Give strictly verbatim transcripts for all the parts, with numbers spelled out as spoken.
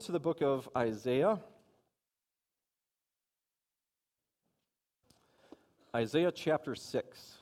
To the book of Isaiah. Isaiah chapter six.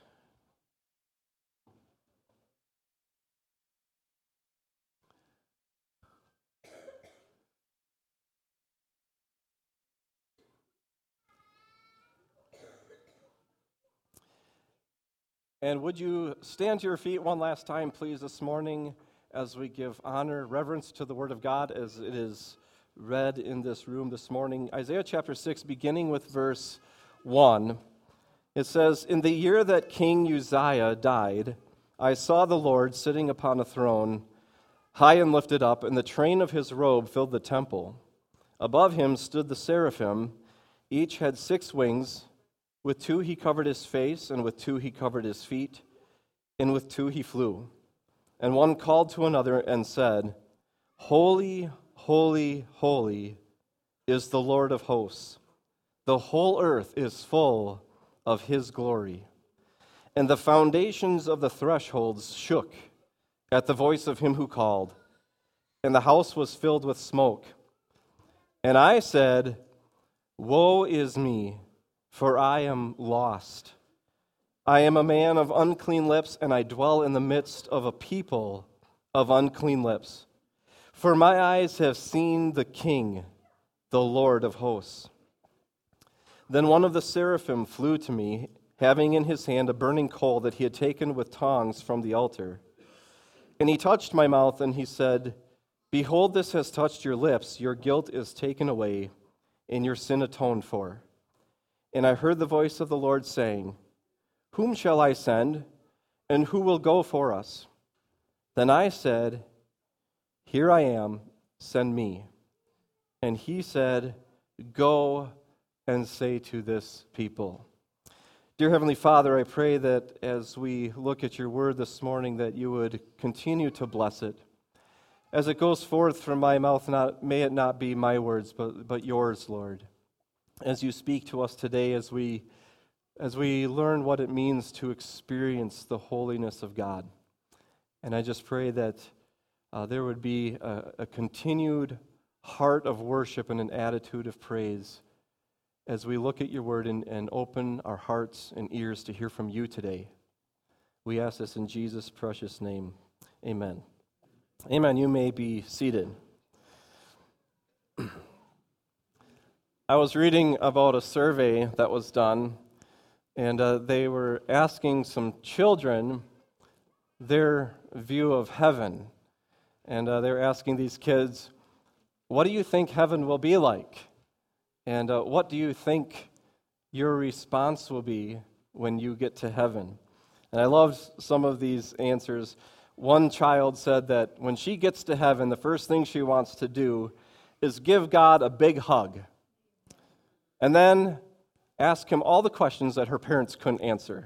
And would you stand to your feet one last time, please, this morning, as we give honor, reverence to the Word of God as it is read in this room this morning. Isaiah chapter six, beginning with verse one, it says, "In the year that King Uzziah died, I saw the Lord sitting upon a throne, high and lifted up, and the train of his robe filled the temple. Above him stood the seraphim. Each had six wings. With two he covered his face, and with two he covered his feet, and with two he flew. And one called to another and said, 'Holy, holy, holy is the Lord of hosts. The whole earth is full of his glory.' And the foundations of the thresholds shook at the voice of him who called, and the house was filled with smoke. And I said, 'Woe is me, for I am lost. I am a man of unclean lips, and I dwell in the midst of a people of unclean lips. For my eyes have seen the King, the Lord of hosts.' Then one of the seraphim flew to me, having in his hand a burning coal that he had taken with tongs from the altar. And he touched my mouth, and he said, 'Behold, this has touched your lips. Your guilt is taken away, and your sin atoned for.' And I heard the voice of the Lord saying, 'Whom shall I send, and who will go for us?' Then I said, 'Here I am, send me.' And he said, 'Go and say to this people.'" Dear Heavenly Father, I pray that as we look at your word this morning, that you would continue to bless it. As it goes forth from my mouth, not, may it not be my words, but, but yours, Lord. As you speak to us today, as we as we learn what it means to experience the holiness of God. And I just pray that uh, there would be a, a continued heart of worship and an attitude of praise as we look at your word and, and open our hearts and ears to hear from you today. We ask this in Jesus' precious name. Amen. Amen. You may be seated. I was reading about a survey that was done, and uh, they were asking some children their view of heaven. And uh, they were asking these kids, "What do you think heaven will be like? And uh, what do you think your response will be when you get to heaven?" And I loved some of these answers. One child said that when she gets to heaven, the first thing she wants to do is give God a big hug, and then ask him all the questions that her parents couldn't answer.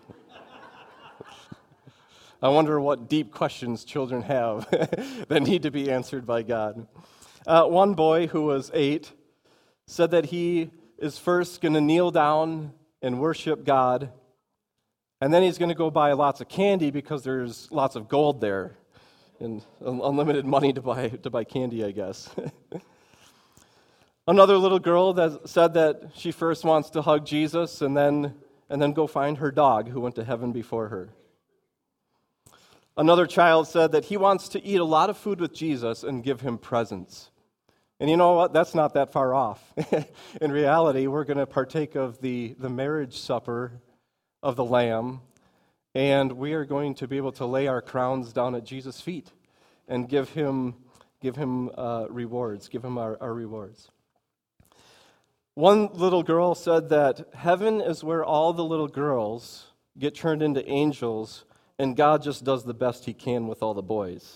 I wonder what deep questions children have that need to be answered by God. Uh, one boy who was eight said that he is first going to kneel down and worship God, and then he's going to go buy lots of candy because there's lots of gold there and unlimited money to buy to buy candy, I guess. Another little girl that said that she first wants to hug Jesus and then and then go find her dog who went to heaven before her. Another child said that he wants to eat a lot of food with Jesus and give him presents. And you know what? That's not that far off. In reality, we're going to partake of the, the marriage supper of the Lamb, and we are going to be able to lay our crowns down at Jesus' feet and give him give him uh, rewards, give him our, our rewards. One little girl said that heaven is where all the little girls get turned into angels, and God just does the best he can with all the boys.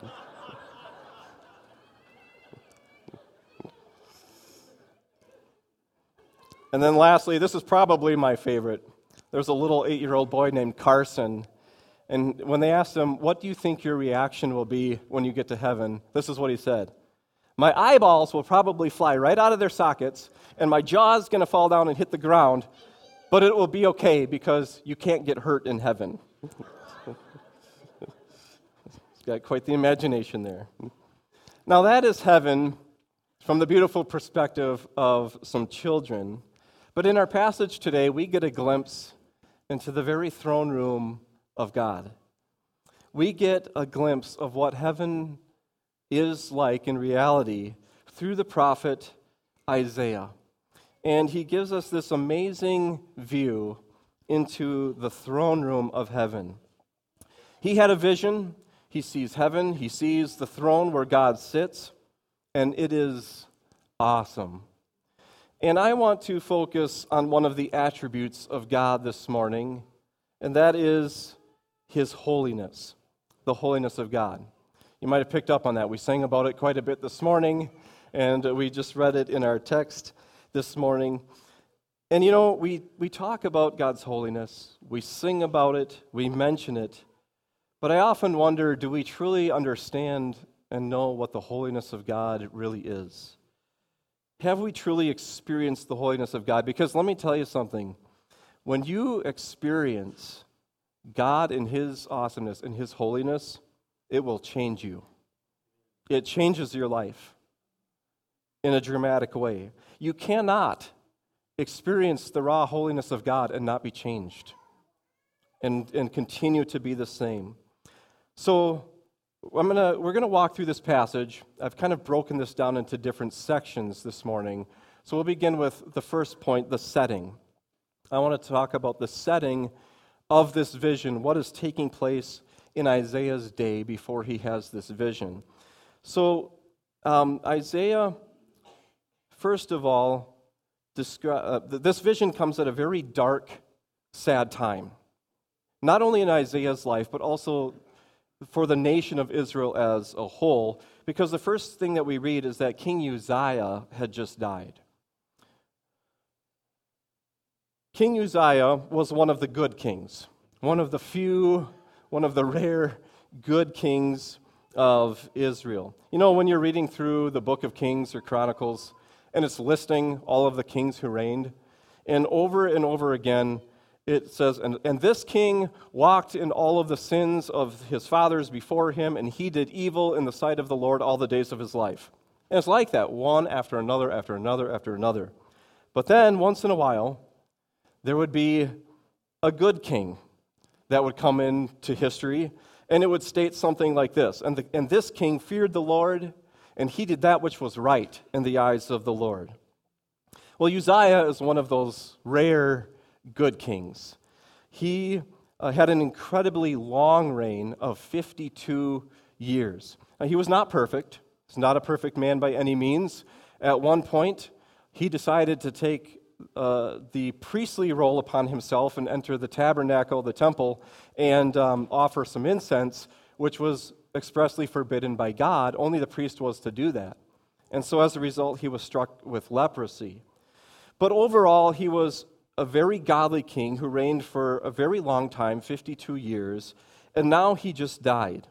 And then lastly, this is probably my favorite. There's a little eight-year-old boy named Carson, and when they asked him, "What do you think your reaction will be when you get to heaven?" this is what he said. "My eyeballs will probably fly right out of their sockets, and my jaw's going to fall down and hit the ground, but it will be okay because you can't get hurt in heaven." He's got quite the imagination there. Now that is heaven from the beautiful perspective of some children. But in our passage today, we get a glimpse into the very throne room of God. We get a glimpse of what heaven is like in reality through the prophet Isaiah. And he gives us this amazing view into the throne room of heaven. He had a vision. He sees heaven. He sees the throne where God sits. And it is awesome. And I want to focus on one of the attributes of God this morning, and that is His holiness, the holiness of God. You might have picked up on that. We sang about it quite a bit this morning, and we just read it in our text this morning. And you know, we, we talk about God's holiness, we sing about it, we mention it, but I often wonder, do we truly understand and know what the holiness of God really is? Have we truly experienced the holiness of God? Because let me tell you something. When you experience God in His awesomeness and His holiness, it will change you. It changes your life in a dramatic way. You cannot experience the raw holiness of God and not be changed and, and continue to be the same. So I'm gonna, we're going to walk through this passage. I've kind of broken this down into different sections this morning. So we'll begin with the first point, the setting. I want to talk about the setting of this vision, what is taking place in Isaiah's day before he has this vision. So um, Isaiah, first of all, descri- uh, this vision comes at a very dark, sad time. Not only in Isaiah's life, but also for the nation of Israel as a whole, because the first thing that we read is that King Uzziah had just died. King Uzziah was one of the good kings, one of the few, one of the rare good kings of Israel. You know, when you're reading through the book of Kings or Chronicles, and it's listing all of the kings who reigned, and over and over again, it says, and, and this king walked in all of the sins of his fathers before him, and he did evil in the sight of the Lord all the days of his life. And it's like that, one after another, after another, after another. But then, once in a while, there would be a good king that would come into history, and it would state something like this, and, the, and this king feared the Lord, and he did that which was right in the eyes of the Lord. Well, Uzziah is one of those rare good kings. He uh, had an incredibly long reign of fifty-two years. Now, he was not perfect. He's not a perfect man by any means. At one point, he decided to take uh, the priestly role upon himself and enter the tabernacle, the temple, and um, offer some incense, which was expressly forbidden by God. Only the priest was to do that. And so as a result, he was struck with leprosy. But overall, he was a very godly king who reigned for a very long time, fifty-two years, and now he just died.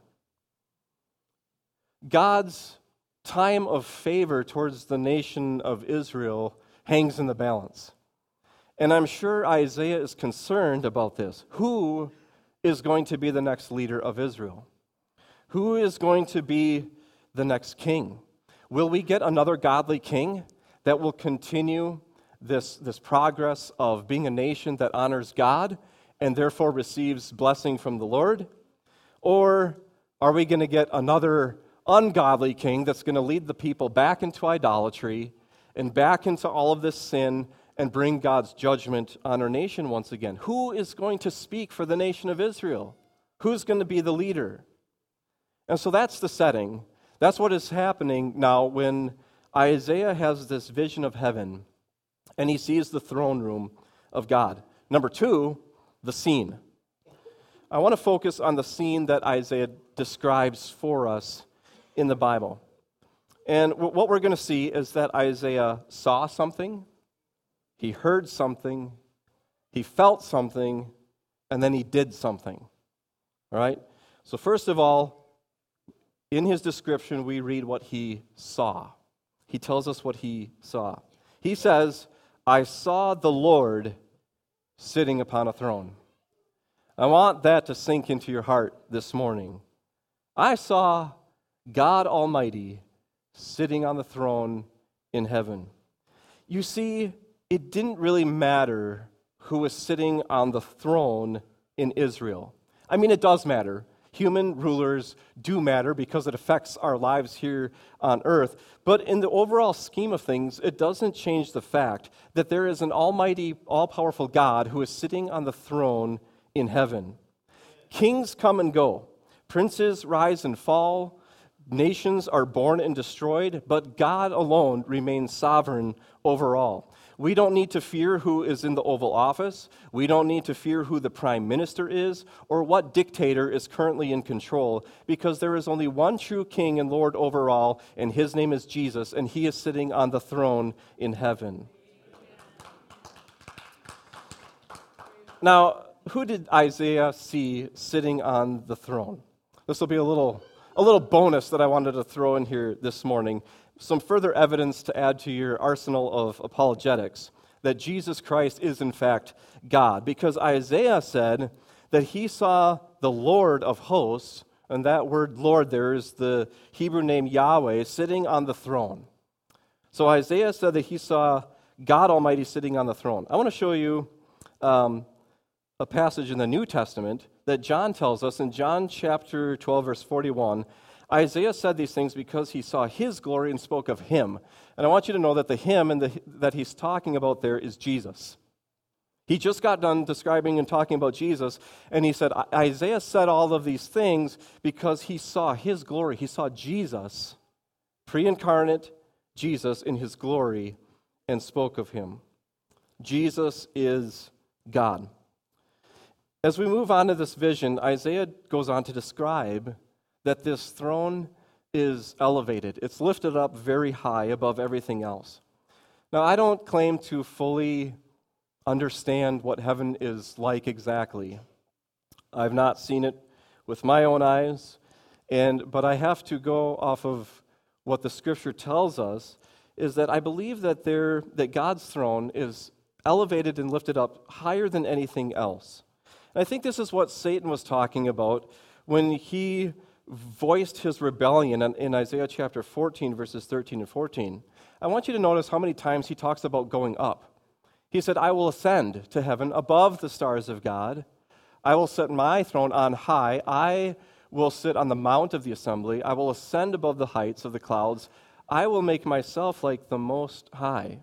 God's time of favor towards the nation of Israel hangs in the balance. And I'm sure Isaiah is concerned about this. Who is going to be the next leader of Israel? Who is going to be the next king? Will we get another godly king that will continue This, this progress of being a nation that honors God and therefore receives blessing from the Lord? Or are we going to get another ungodly king that's going to lead the people back into idolatry and back into all of this sin and bring God's judgment on our nation once again? Who is going to speak for the nation of Israel? Who's going to be the leader? And so that's the setting. That's what is happening now when Isaiah has this vision of heaven and he sees the throne room of God. Number two, the scene. I want to focus on the scene that Isaiah describes for us in the Bible. And what we're going to see is that Isaiah saw something, he heard something, he felt something, and then he did something. All right? So first of all, in his description, we read what he saw. He tells us what he saw. He says, I saw the Lord sitting upon a throne. I want that to sink into your heart this morning. I saw God Almighty sitting on the throne in heaven. You see, it didn't really matter who was sitting on the throne in Israel. I mean, it does matter. Human rulers do matter because it affects our lives here on earth. But in the overall scheme of things, it doesn't change the fact that there is an almighty, all-powerful God who is sitting on the throne in heaven. Kings come and go. Princes rise and fall. Nations are born and destroyed. But God alone remains sovereign over all. We don't need to fear who is in the Oval Office. We don't need to fear who the Prime Minister is or what dictator is currently in control, because there is only one true King and Lord over all, and his name is Jesus, and he is sitting on the throne in heaven. Now, who did Isaiah see sitting on the throne? This will be a little, a little bonus that I wanted to throw in here this morning. Some further evidence to add to your arsenal of apologetics that Jesus Christ is in fact God. Because Isaiah said that he saw the Lord of hosts, and that word Lord there is the Hebrew name Yahweh, sitting on the throne. So Isaiah said that he saw God Almighty sitting on the throne. I want to show you um, a passage in the New Testament that John tells us in John chapter twelve, verse forty-one. Isaiah said these things because he saw his glory and spoke of him. And I want you to know that the him and the, that he's talking about there is Jesus. He just got done describing and talking about Jesus, and he said, Isaiah said all of these things because he saw his glory. He saw Jesus, pre-incarnate Jesus in his glory, and spoke of him. Jesus is God. As we move on to this vision, Isaiah goes on to describe that this throne is elevated. It's lifted up very high above everything else. Now, I don't claim to fully understand what heaven is like exactly. I've not seen it with my own eyes, and but I have to go off of what the Scripture tells us, is that I believe that there that God's throne is elevated and lifted up higher than anything else. And I think this is what Satan was talking about when he voiced his rebellion in Isaiah chapter fourteen, verses thirteen and fourteen. I want you to notice how many times he talks about going up. He said, I will ascend to heaven above the stars of God. I will set my throne on high. I will sit on the mount of the assembly. I will ascend above the heights of the clouds. I will make myself like the Most High.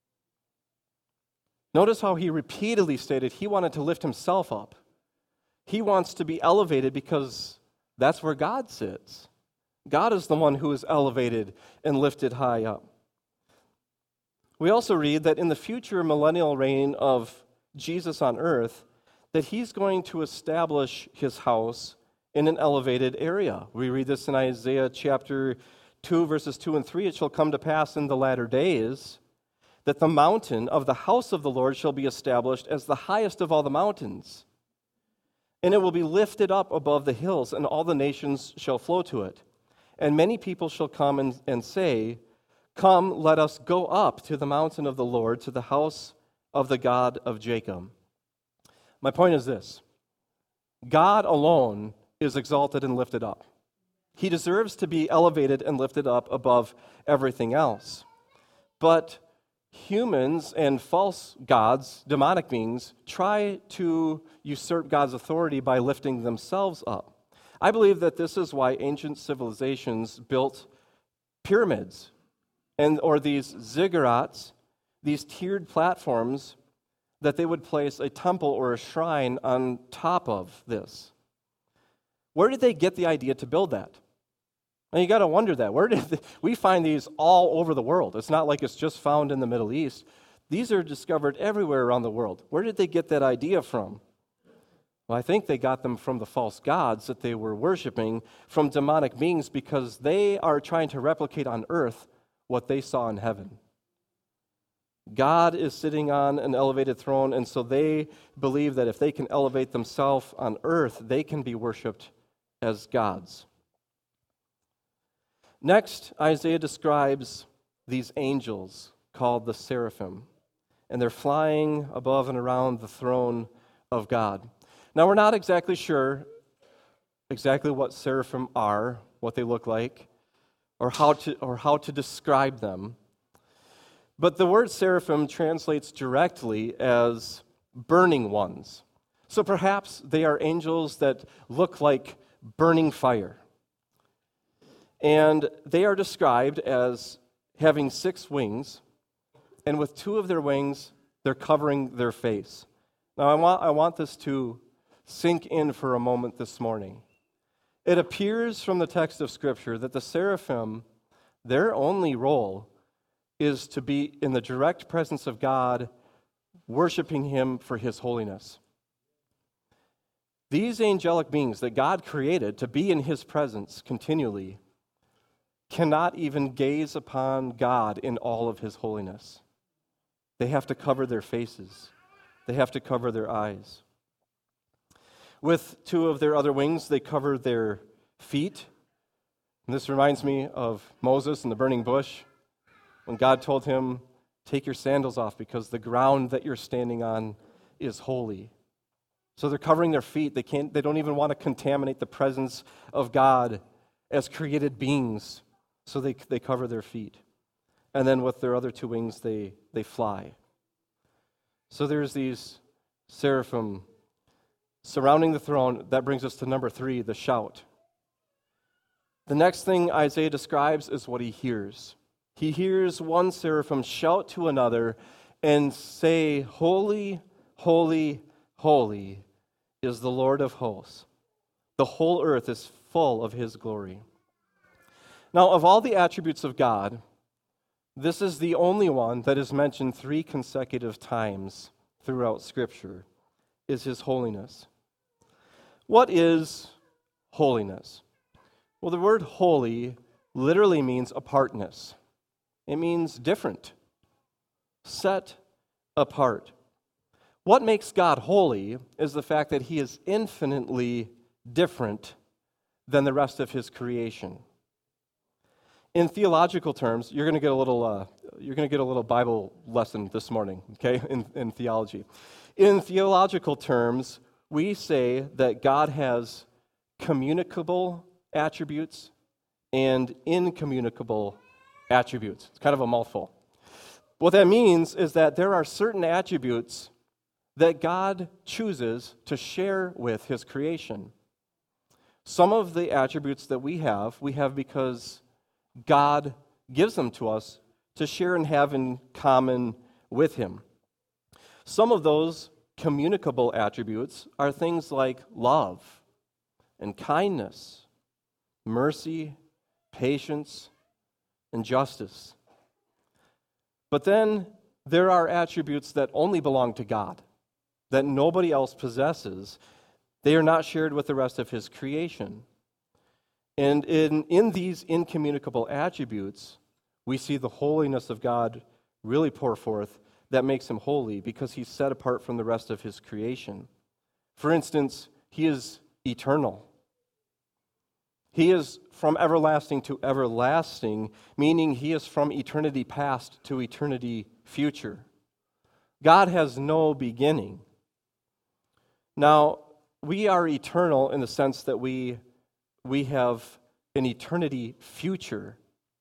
Notice how he repeatedly stated he wanted to lift himself up. He wants to be elevated because that's where God sits. God is the one who is elevated and lifted high up. We also read that in the future millennial reign of Jesus on earth, that he's going to establish his house in an elevated area. We read this in Isaiah chapter two, verses two and three. It shall come to pass in the latter days that the mountain of the house of the Lord shall be established as the highest of all the mountains. And it will be lifted up above the hills, and all the nations shall flow to it. And many people shall come and, and say, Come, let us go up to the mountain of the Lord, to the house of the God of Jacob. My point is this. God alone is exalted and lifted up. He deserves to be elevated and lifted up above everything else. But humans and false gods, demonic beings, try to usurp God's authority by lifting themselves up. I believe that this is why ancient civilizations built pyramids and or these ziggurats, these tiered platforms that they would place a temple or a shrine on top of this. Where did they get the idea to build that? And you got to wonder that. Where did they, we find these all over the world? It's not like it's just found in the Middle East. These are discovered everywhere around the world. Where did they get that idea from? Well, I think they got them from the false gods that they were worshiping, from demonic beings, because they are trying to replicate on earth what they saw in heaven. God is sitting on an elevated throne, and so they believe that if they can elevate themselves on earth, they can be worshipped as gods. Next, Isaiah describes these angels called the seraphim, and they're flying above and around the throne of God. Now, we're not exactly sure exactly what seraphim are, what they look like, or how to or how to describe them. But the word seraphim translates directly as burning ones. So perhaps they are angels that look like burning fire. And they are described as having six wings, and with two of their wings, they're covering their face. Now, I want, I want this to sink in for a moment this morning. It appears from the text of Scripture that the seraphim, their only role is to be in the direct presence of God, worshiping Him for His holiness. These angelic beings that God created to be in His presence continually cannot even gaze upon God in all of His holiness. They have to cover their faces. They have to cover their eyes. With two of their other wings, they cover their feet. And this reminds me of Moses and the burning bush, when God told him, take your sandals off because the ground that you're standing on is holy. So they're covering their feet. They can't, they don't even want to contaminate the presence of God as created beings. So they, they cover their feet. And then with their other two wings, they, they fly. So there's these seraphim surrounding the throne. That brings us to number three, the shout. The next thing Isaiah describes is what he hears. He hears one seraphim shout to another and say, holy, holy, holy is the Lord of hosts. The whole earth is full of His glory. Now, of all the attributes of God, this is the only one that is mentioned three consecutive times throughout Scripture, is His holiness. What is holiness? Well, the word holy literally means apartness. It means different, set apart. What makes God holy is the fact that He is infinitely different than the rest of His creation. In theological terms, you're going to get a little uh, you're going to get a little Bible lesson this morning, okay, in, in theology. In theological terms, we say that God has communicable attributes and incommunicable attributes. It's kind of a mouthful. What that means is that there are certain attributes that God chooses to share with His creation. Some of the attributes that we have, we have because God gives them to us to share and have in common with Him. Some of those communicable attributes are things like love and kindness, mercy, patience, and justice. But then there are attributes that only belong to God, that nobody else possesses. They are not shared with the rest of His creation. And in, in these incommunicable attributes, we see the holiness of God really pour forth that makes Him holy because He's set apart from the rest of His creation. For instance, He is eternal. He is from everlasting to everlasting, meaning He is from eternity past to eternity future. God has no beginning. Now, we are eternal in the sense that we, we have an eternity future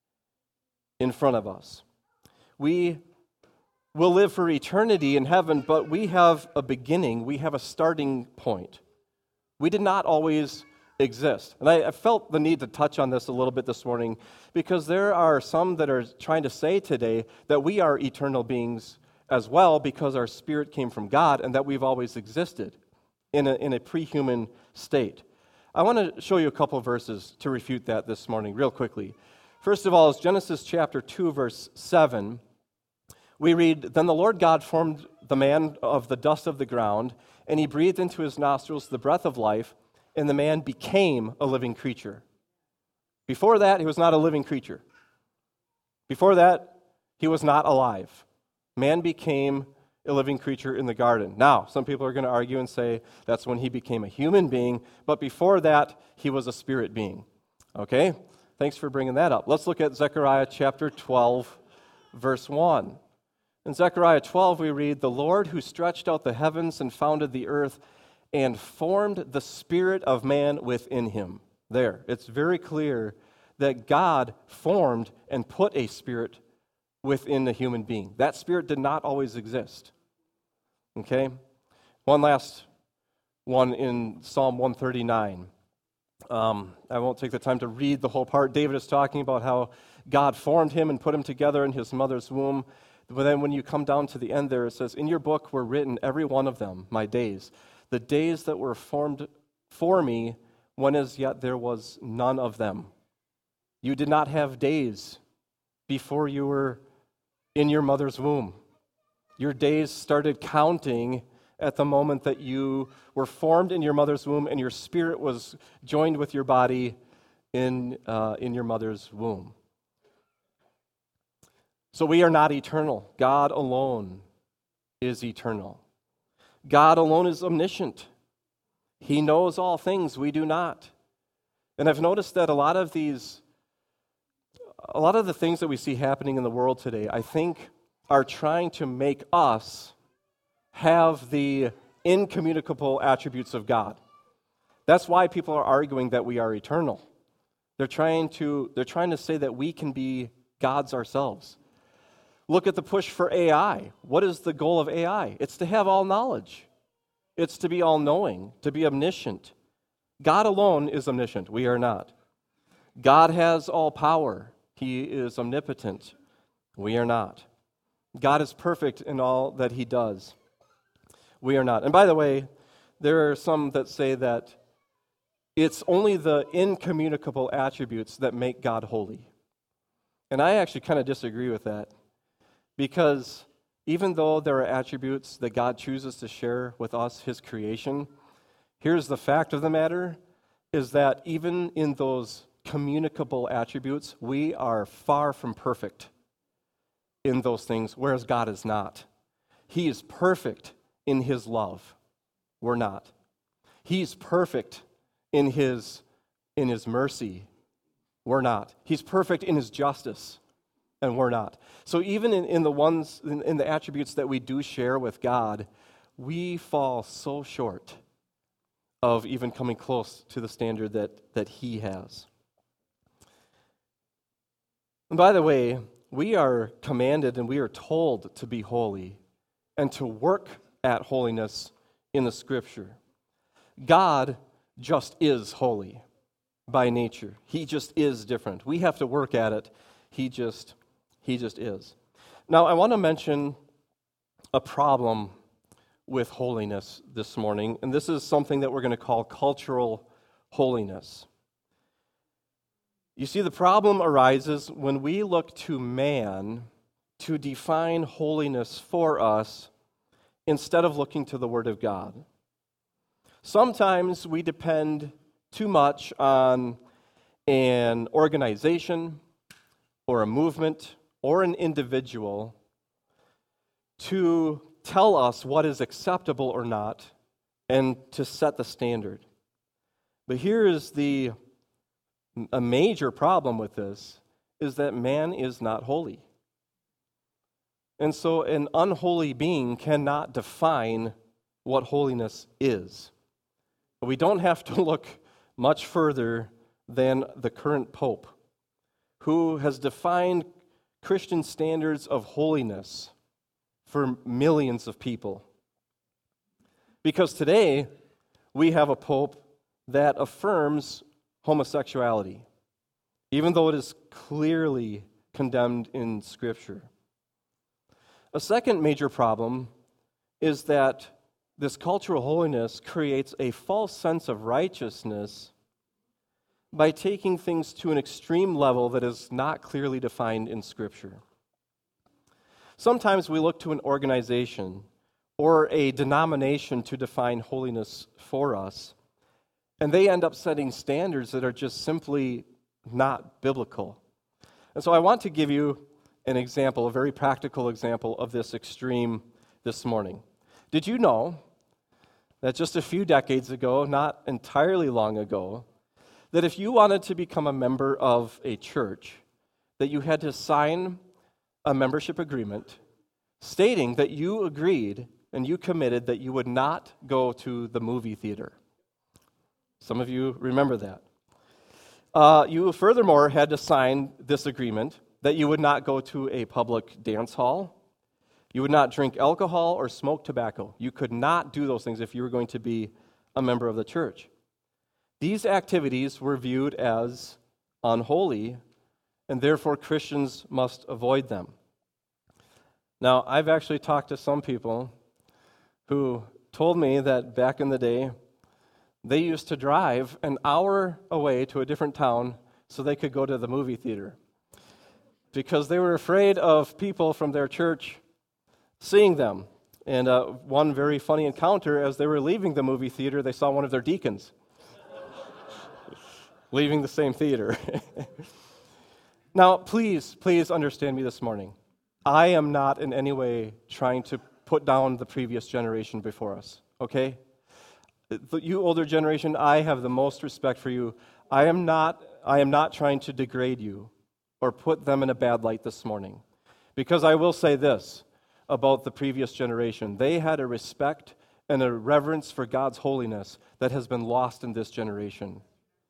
in front of us. We will live for eternity in heaven, but we have a beginning. We have a starting point. We did not always exist. And I, I felt the need to touch on this a little bit this morning because there are some that are trying to say today that we are eternal beings as well because our spirit came from God and that we've always existed in a, in a pre-human state. I want to show you a couple of verses to refute that this morning real quickly. First of all is Genesis chapter two, verse seven. We read, "Then the Lord God formed the man of the dust of the ground, and He breathed into his nostrils the breath of life, and the man became a living creature." Before that, he was not a living creature. Before that, he was not alive. Man became a living creature in the garden. Now, some people are going to argue and say that's when he became a human being, but before that, he was a spirit being. Okay? Thanks for bringing that up. Let's look at Zechariah chapter twelve, verse one. In Zechariah twelve, we read, "The Lord who stretched out the heavens and founded the earth and formed the spirit of man within him." There, it's very clear that God formed and put a spirit within a human being. That spirit did not always exist. Okay? One last one in Psalm one thirty-nine. Um, I won't take the time to read the whole part. David is talking about how God formed him and put him together in his mother's womb. But then when you come down to the end there, it says, "In your book were written, every one of them, my days, the days that were formed for me, when as yet there was none of them." You did not have days before you were in your mother's womb. Your days started counting at the moment that you were formed in your mother's womb and your spirit was joined with your body in, uh, in your mother's womb. So we are not eternal. God alone is eternal. God alone is omniscient. He knows all things, we do not. And I've noticed that a lot of these, a lot of the things that we see happening in the world today, I think are trying to make us have the incommunicable attributes of God. That's why people are arguing that we are eternal. They're trying to, they're trying to say that we can be gods ourselves. Look at the push for A I. What is the goal of A I? It's to have all knowledge. It's to be all-knowing, to be omniscient. God alone is omniscient. We are not. God has all power. He is omnipotent. We are not. God is perfect in all that he does. We are not. And by the way, there are some that say that it's only the incommunicable attributes that make God holy. And I actually kind of disagree with that, because even though there are attributes that God chooses to share with us, his creation, here's the fact of the matter, is that even in those communicable attributes, we are far from perfect in those things, whereas God is not. He is perfect in his love. We're not. He's perfect in his, in his mercy. We're not. He's perfect in his justice, and we're not. So even in, in the ones, in, in the attributes that we do share with God, we fall so short of even coming close to the standard that, that he has. And by the way, we are commanded and we are told to be holy and to work at holiness in the Scripture. God just is holy by nature. He just is different. We have to work at it. He just, he just is. Now, I want to mention a problem with holiness this morning, and this is something that we're going to call cultural holiness. You see, the problem arises when we look to man to define holiness for us instead of looking to the Word of God. Sometimes we depend too much on an organization or a movement or an individual to tell us what is acceptable or not and to set the standard. But here is the a major problem with this, is that man is not holy. And so an unholy being cannot define what holiness is. But we don't have to look much further than the current Pope, who has defined Christian standards of holiness for millions of people. Because today, we have a Pope that affirms homosexuality, even though it is clearly condemned in Scripture. A second major problem is that this cultural holiness creates a false sense of righteousness by taking things to an extreme level that is not clearly defined in Scripture. Sometimes we look to an organization or a denomination to define holiness for us, and they end up setting standards that are just simply not biblical. And so I want to give you an example, a very practical example of this extreme this morning. Did you know that just a few decades ago, not entirely long ago, that if you wanted to become a member of a church, that you had to sign a membership agreement stating that you agreed and you committed that you would not go to the movie theater? Some of you remember that. Uh, you furthermore had to sign this agreement that you would not go to a public dance hall. You would not drink alcohol or smoke tobacco. You could not do those things if you were going to be a member of the church. These activities were viewed as unholy, and therefore Christians must avoid them. Now, I've actually talked to some people who told me that back in the day, they used to drive an hour away to a different town so they could go to the movie theater because they were afraid of people from their church seeing them. And uh, one very funny encounter, as they were leaving the movie theater, they saw one of their deacons leaving the same theater. Now, please, please understand me this morning. I am not in any way trying to put down the previous generation before us, okay? You older generation, I have the most respect for you. I am not, I am not trying to degrade you or put them in a bad light this morning. Because I will say this about the previous generation. They had a respect and a reverence for God's holiness that has been lost in this generation.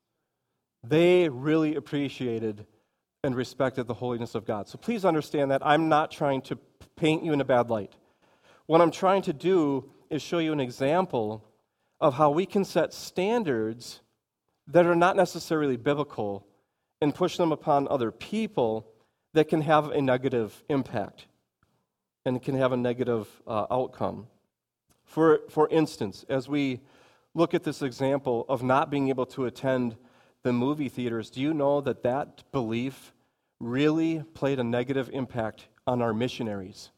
They really appreciated and respected the holiness of God. So please understand that I'm not trying to paint you in a bad light. What I'm trying to do is show you an example of how we can set standards that are not necessarily biblical and push them upon other people that can have a negative impact and can have a negative uh, outcome. For, for instance, as we look at this example of not being able to attend the movie theaters, do you know that that belief really played a negative impact on our missionaries?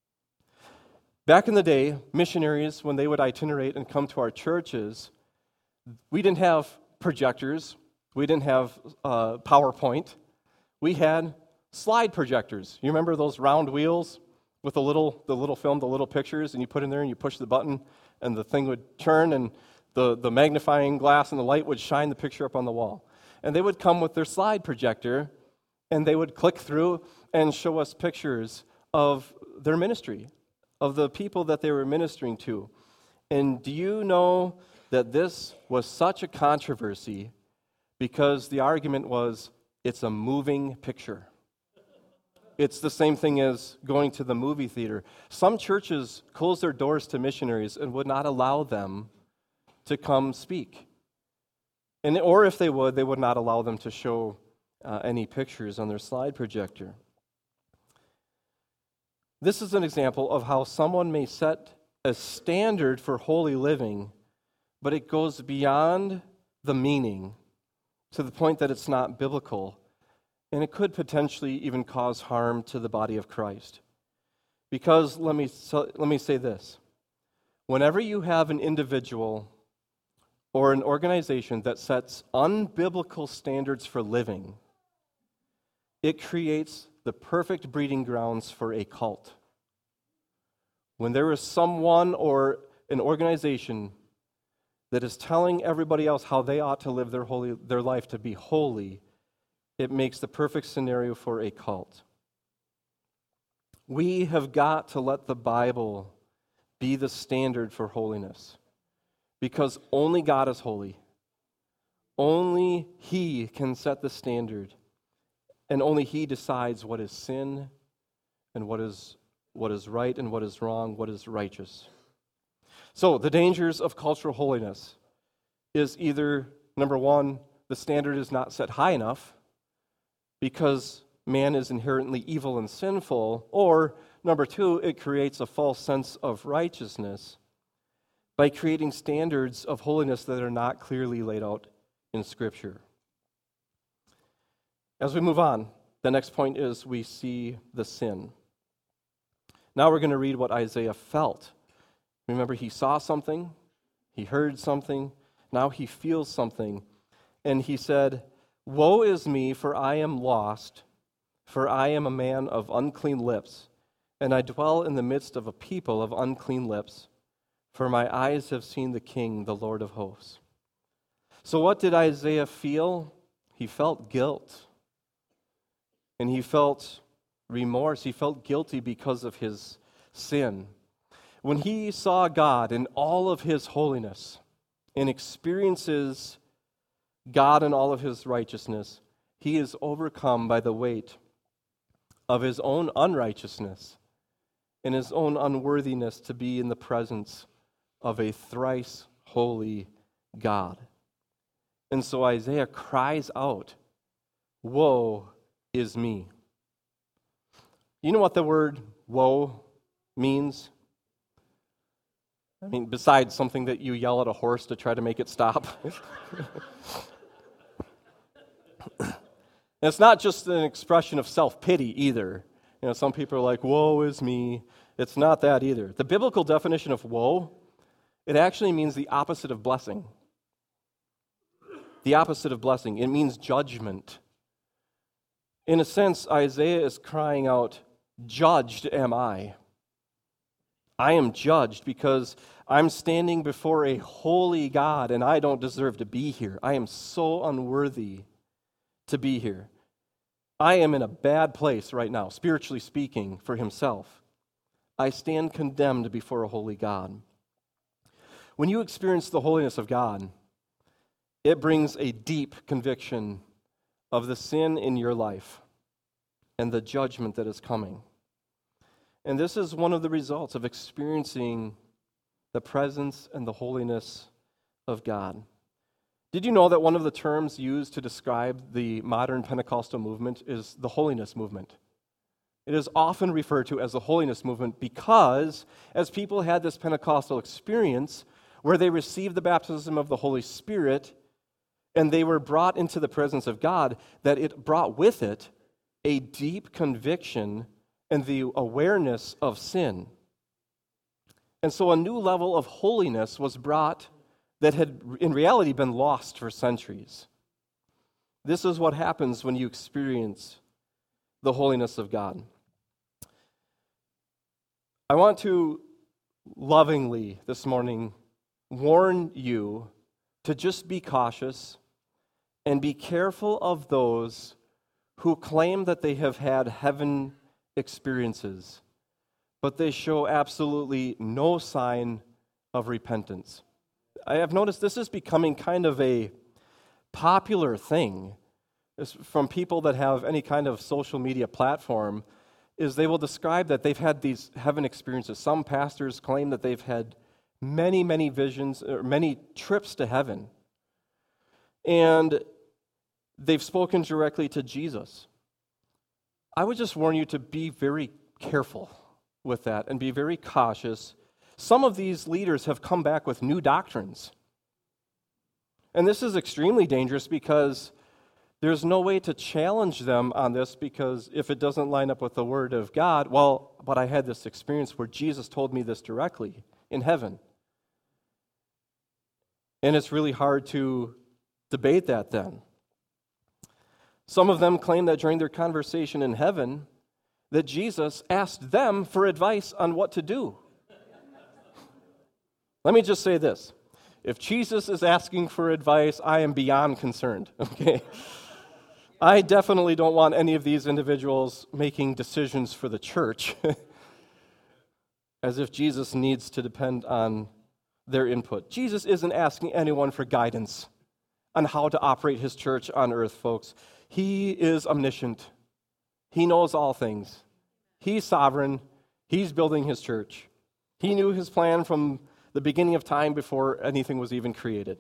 Back in the day, missionaries, when they would itinerate and come to our churches, we didn't have projectors, we didn't have uh, PowerPoint, we had slide projectors. You remember those round wheels with the little the little film, the little pictures, and you put in there and you push the button and the thing would turn and the, the magnifying glass and the light would shine the picture up on the wall. And they would come with their slide projector and they would click through and show us pictures of their ministry, of the people that they were ministering to. And do you know that this was such a controversy because the argument was it's a moving picture? It's the same thing as going to the movie theater. Some churches closed their doors to missionaries and would not allow them to come speak. And or if they would, they would not allow them to show uh, any pictures on their slide projector. This is an example of how someone may set a standard for holy living, but it goes beyond the meaning to the point that it's not biblical, and it could potentially even cause harm to the body of Christ. Because let me let me say this. Whenever you have an individual or an organization that sets unbiblical standards for living, it creates the perfect breeding grounds for a cult. When there is someone or an organization that is telling everybody else how they ought to live their holy their life to be holy, it makes the perfect scenario for a cult. We have got to let the Bible be the standard for holiness, because only God is holy. Only He can set the standard, and only He decides what is sin and what is what is right and what is wrong, what is righteous. So the dangers of cultural holiness is either, number one, the standard is not set high enough because man is inherently evil and sinful, or number two, it creates a false sense of righteousness by creating standards of holiness that are not clearly laid out in Scripture. As we move on, the next point is we see the sin. Now we're going to read what Isaiah felt. Remember, he saw something, he heard something, now he feels something, and he said, "Woe is me, for I am lost, for I am a man of unclean lips, and I dwell in the midst of a people of unclean lips, for my eyes have seen the King, the Lord of hosts." So what did Isaiah feel? He felt guilt, and he felt remorse. He felt guilty because of his sin. When he saw God in all of His holiness and experiences God in all of His righteousness, he is overcome by the weight of his own unrighteousness and his own unworthiness to be in the presence of a thrice holy God. And so Isaiah cries out, "Woe is me." You know what the word woe means? I mean, besides something that you yell at a horse to try to make it stop. And it's not just an expression of self-pity either. You know, some people are like, "Woe is me." It's not that either. The biblical definition of woe, it actually means the opposite of blessing. The opposite of blessing. It means judgment. In a sense, Isaiah is crying out, "Judged am I. I am judged because I'm standing before a holy God and I don't deserve to be here. I am so unworthy to be here. I am in a bad place right now, spiritually speaking, for himself. I stand condemned before a holy God." When you experience the holiness of God, it brings a deep conviction of the sin in your life and the judgment that is coming. And this is one of the results of experiencing the presence and the holiness of God. Did you know that one of the terms used to describe the modern Pentecostal movement is the holiness movement? It is often referred to as the holiness movement because as people had this Pentecostal experience where they received the baptism of the Holy Spirit and they were brought into the presence of God, that it brought with it a deep conviction and the awareness of sin. And so a new level of holiness was brought that had in reality been lost for centuries. This is what happens when you experience the holiness of God. I want to lovingly this morning warn you to just be cautious and be careful of those who claim that they have had heaven experiences, but they show absolutely no sign of repentance. I have noticed this is becoming kind of a popular thing from people that have any kind of social media platform, is they will describe that they've had these heaven experiences. Some pastors claim that they've had many, many visions, or many trips to heaven. And they've spoken directly to Jesus. I would just warn you to be very careful with that and be very cautious. Some of these leaders have come back with new doctrines. And this is extremely dangerous because there's no way to challenge them on this, because if it doesn't line up with the Word of God, well, but I had this experience where Jesus told me this directly in heaven. And it's really hard to debate that then. Some of them claim that during their conversation in heaven, that Jesus asked them for advice on what to do. Let me just say this. If Jesus is asking for advice, I am beyond concerned, okay? I definitely don't want any of these individuals making decisions for the church as if Jesus needs to depend on their input. Jesus isn't asking anyone for guidance on how to operate his church on earth, folks. He is omniscient. He knows all things. He's sovereign. He's building his church. He knew his plan from the beginning of time before anything was even created.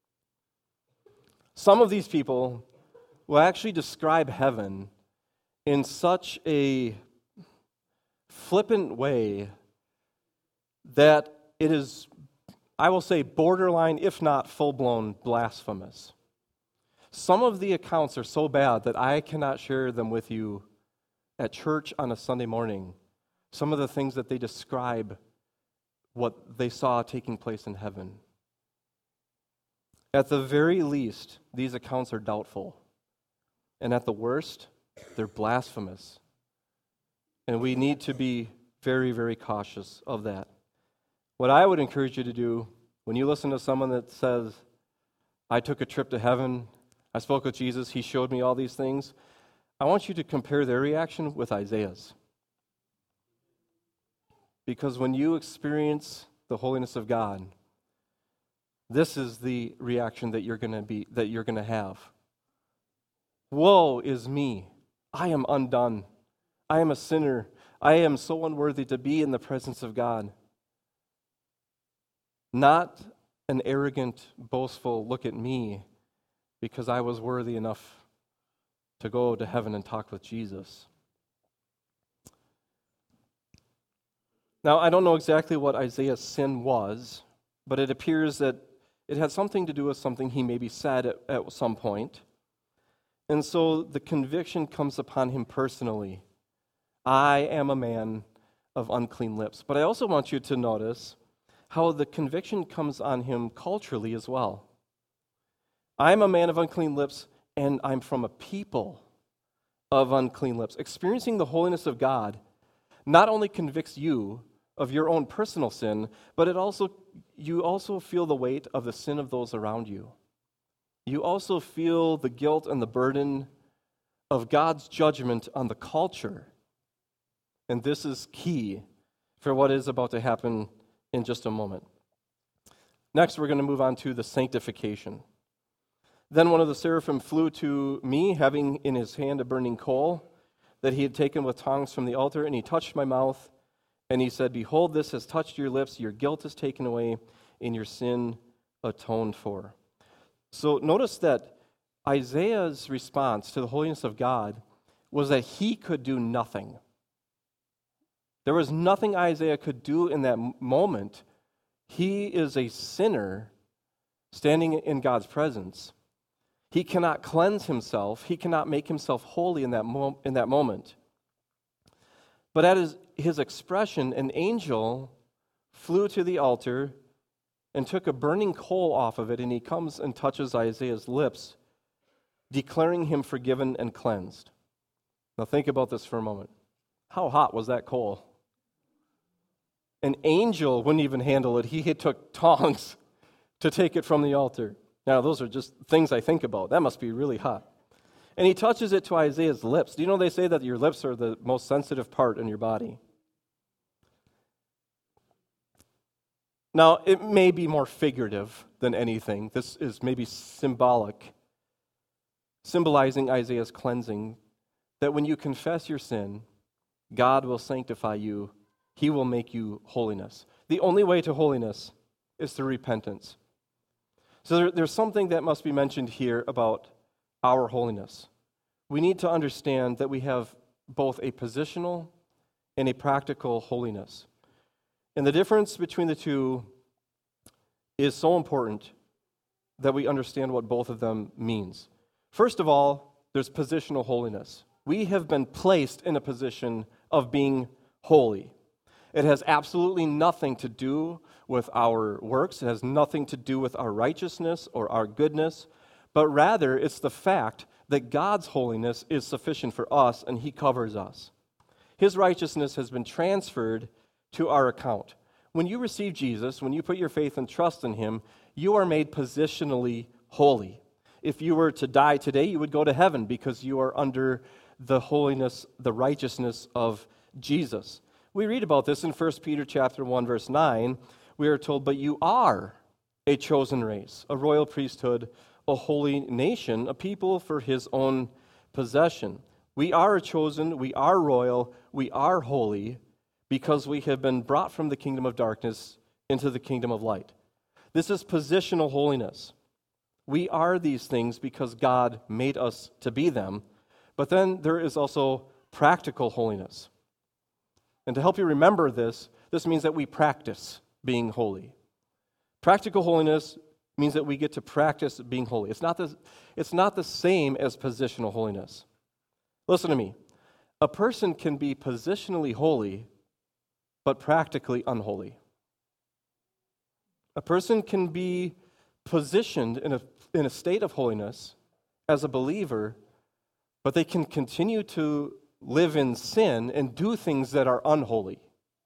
Some of these people will actually describe heaven in such a flippant way that it is, I will say, borderline, if not full-blown, blasphemous. Some of the accounts are so bad that I cannot share them with you at church on a Sunday morning. Some of the things that they describe what they saw taking place in heaven. At the very least, these accounts are doubtful. And at the worst, they're blasphemous. And we need to be very, very cautious of that. What I would encourage you to do when you listen to someone that says, I took a trip to heaven, I spoke with Jesus, he showed me all these things, I want you to compare their reaction with Isaiah's. Because when you experience the holiness of God, this is the reaction that you're going to be that you're going to have. Woe is me. I am undone. I am a sinner. I am so unworthy to be in the presence of God. Not an arrogant, boastful look at me because I was worthy enough to go to heaven and talk with Jesus. Now, I don't know exactly what Isaiah's sin was, but it appears that it had something to do with something he maybe said at, at some point. And so the conviction comes upon him personally. I am a man of unclean lips. But I also want you to notice how the conviction comes on him culturally as well. I'm a man of unclean lips, and I'm from a people of unclean lips. Experiencing the holiness of God not only convicts you of your own personal sin, but it also you also feel the weight of the sin of those around you. You also feel the guilt and the burden of God's judgment on the culture. And this is key for what is about to happen in just a moment. Next, we're going to move on to the sanctification. Then one of the seraphim flew to me, having in his hand a burning coal that he had taken with tongs from the altar, and he touched my mouth, and he said, Behold, this has touched your lips, your guilt is taken away, and your sin atoned for. So notice that Isaiah's response to the holiness of God was that he could do nothing. There was nothing Isaiah could do in that moment. He is a sinner standing in God's presence. He cannot cleanse himself. He cannot make himself holy in that, mo- in that moment. But at his, his expression, an angel flew to the altar and took a burning coal off of it, and he comes and touches Isaiah's lips, declaring him forgiven and cleansed. Now think about this for a moment. How hot was that coal? An angel wouldn't even handle it. He had took tongs to take it from the altar. Now, those are just things I think about. That must be really hot. And he touches it to Isaiah's lips. Do you know they say that your lips are the most sensitive part in your body? Now, it may be more figurative than anything. This is maybe symbolic, symbolizing Isaiah's cleansing, that when you confess your sin, God will sanctify you. He will make you holiness. The only way to holiness is through repentance. So there, there's something that must be mentioned here about our holiness. We need to understand that we have both a positional and a practical holiness. And the difference between the two is so important that we understand what both of them means. First of all, there's positional holiness. We have been placed in a position of being holy. It has absolutely nothing to do with our works. It has nothing to do with our righteousness or our goodness, but rather it's the fact that God's holiness is sufficient for us and He covers us. His righteousness has been transferred to our account. When you receive Jesus, when you put your faith and trust in Him, you are made positionally holy. If you were to die today, you would go to heaven because you are under the holiness, the righteousness of Jesus. We read about this in First Peter chapter one, verse nine. We are told, but you are a chosen race, a royal priesthood, a holy nation, a people for His own possession. We are chosen, we are royal, we are holy because we have been brought from the kingdom of darkness into the kingdom of light. This is positional holiness. We are these things because God made us to be them, but then there is also practical holiness. And to help you remember this, this means that we practice being holy. Practical holiness means that we get to practice being holy. It's not the, it's not the same as positional holiness. Listen to me. A person can be positionally holy, but practically unholy. A person can be positioned in a, in a state of holiness as a believer, but they can continue to live in sin and do things that are unholy.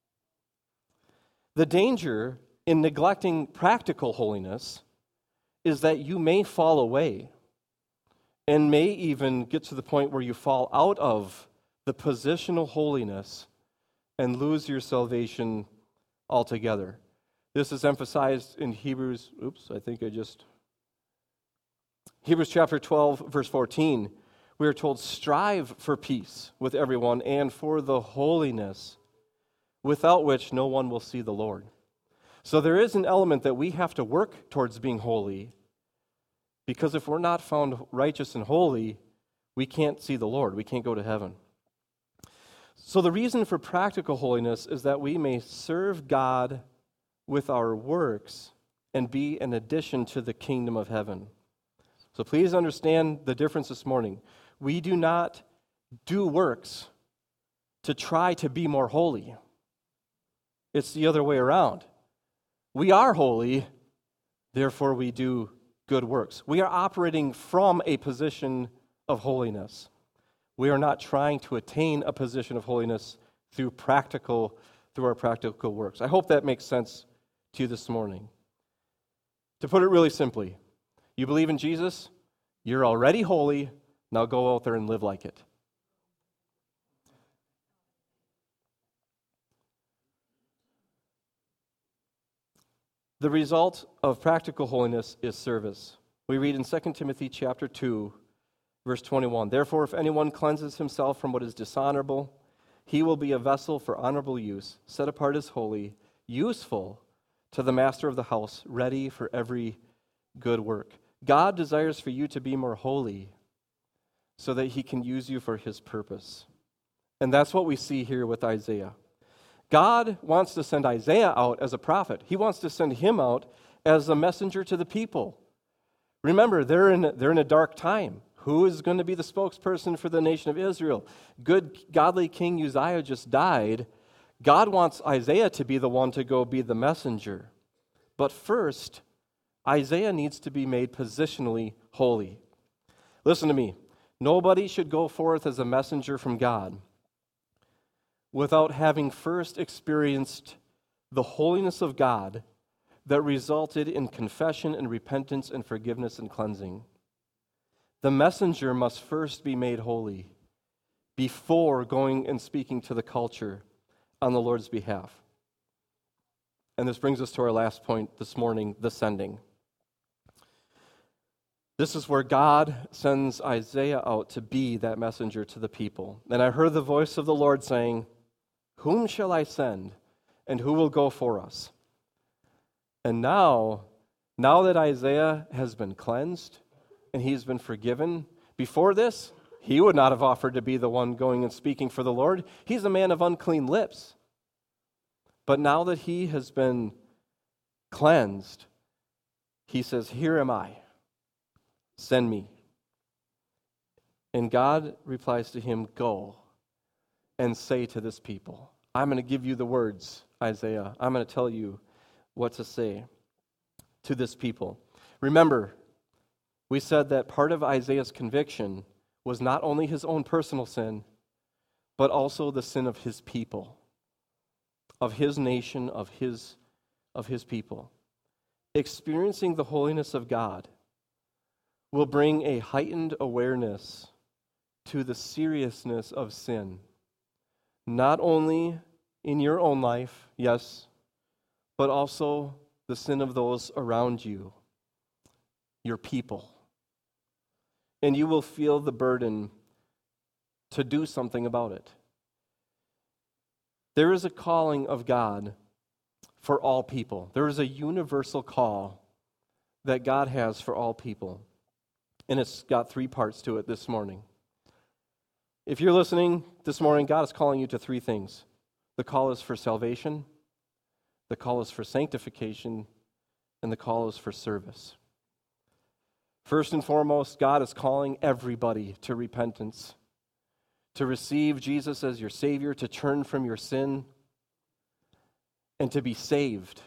The danger in neglecting practical holiness is that you may fall away and may even get to the point where you fall out of the positional holiness and lose your salvation altogether. This is emphasized in Hebrews, oops, I think I just, Hebrews chapter twelve, verse fourteen, We are told, strive for peace with everyone and for the holiness, without which no one will see the Lord. So there is an element that we have to work towards being holy, because if we're not found righteous and holy, we can't see the Lord. We can't go to heaven. So the reason for practical holiness is that we may serve God with our works and be an addition to the kingdom of heaven. So please understand the difference this morning. We do not do works to try to be more holy. It's the other way around. We are holy, therefore we do good works. We are operating from a position of holiness. We are not trying to attain a position of holiness through practical, through our practical works. I hope that makes sense to you this morning. To put it really simply, you believe in Jesus, you're already holy, now go out there and live like it. The result of practical holiness is service. We read in Second Timothy chapter two, verse twenty-one, "Therefore, if anyone cleanses himself from what is dishonorable, he will be a vessel for honorable use, set apart as holy, useful to the master of the house, ready for every good work." God desires for you to be more holy so that he can use you for his purpose. And that's what we see here with Isaiah. God wants to send Isaiah out as a prophet. He wants to send him out as a messenger to the people. Remember, they're in, they're in a dark time. Who is going to be the spokesperson for the nation of Israel? Good, godly King Uzziah just died. God wants Isaiah to be the one to go be the messenger. But first, Isaiah needs to be made positionally holy. Listen to me. Nobody should go forth as a messenger from God without having first experienced the holiness of God that resulted in confession and repentance and forgiveness and cleansing. The messenger must first be made holy before going and speaking to the culture on the Lord's behalf. And this brings us to our last point this morning, the sending. This is where God sends Isaiah out to be that messenger to the people. And I heard the voice of the Lord saying, "Whom shall I send, and who will go for us?" And now, now that Isaiah has been cleansed and he's been forgiven, before this, he would not have offered to be the one going and speaking for the Lord. He's a man of unclean lips. But now that he has been cleansed, he says, "Here am I. Send me." And God replies to him, "Go and say to this people." I'm going to give you the words, Isaiah. I'm going to tell you what to say to this people. Remember, we said that part of Isaiah's conviction was not only his own personal sin, but also the sin of his people, of his nation, of his, of his people. Experiencing the holiness of God will bring a heightened awareness to the seriousness of sin, not only in your own life, yes, but also the sin of those around you, your people. And you will feel the burden to do something about it. There is a calling of God for all people. There is a universal call that God has for all people. And it's got three parts to it this morning. If you're listening this morning, God is calling you to three things. The call is for salvation, the call is for sanctification, and the call is for service. First and foremost, God is calling everybody to repentance, to receive Jesus as your Savior, to turn from your sin, and to be saved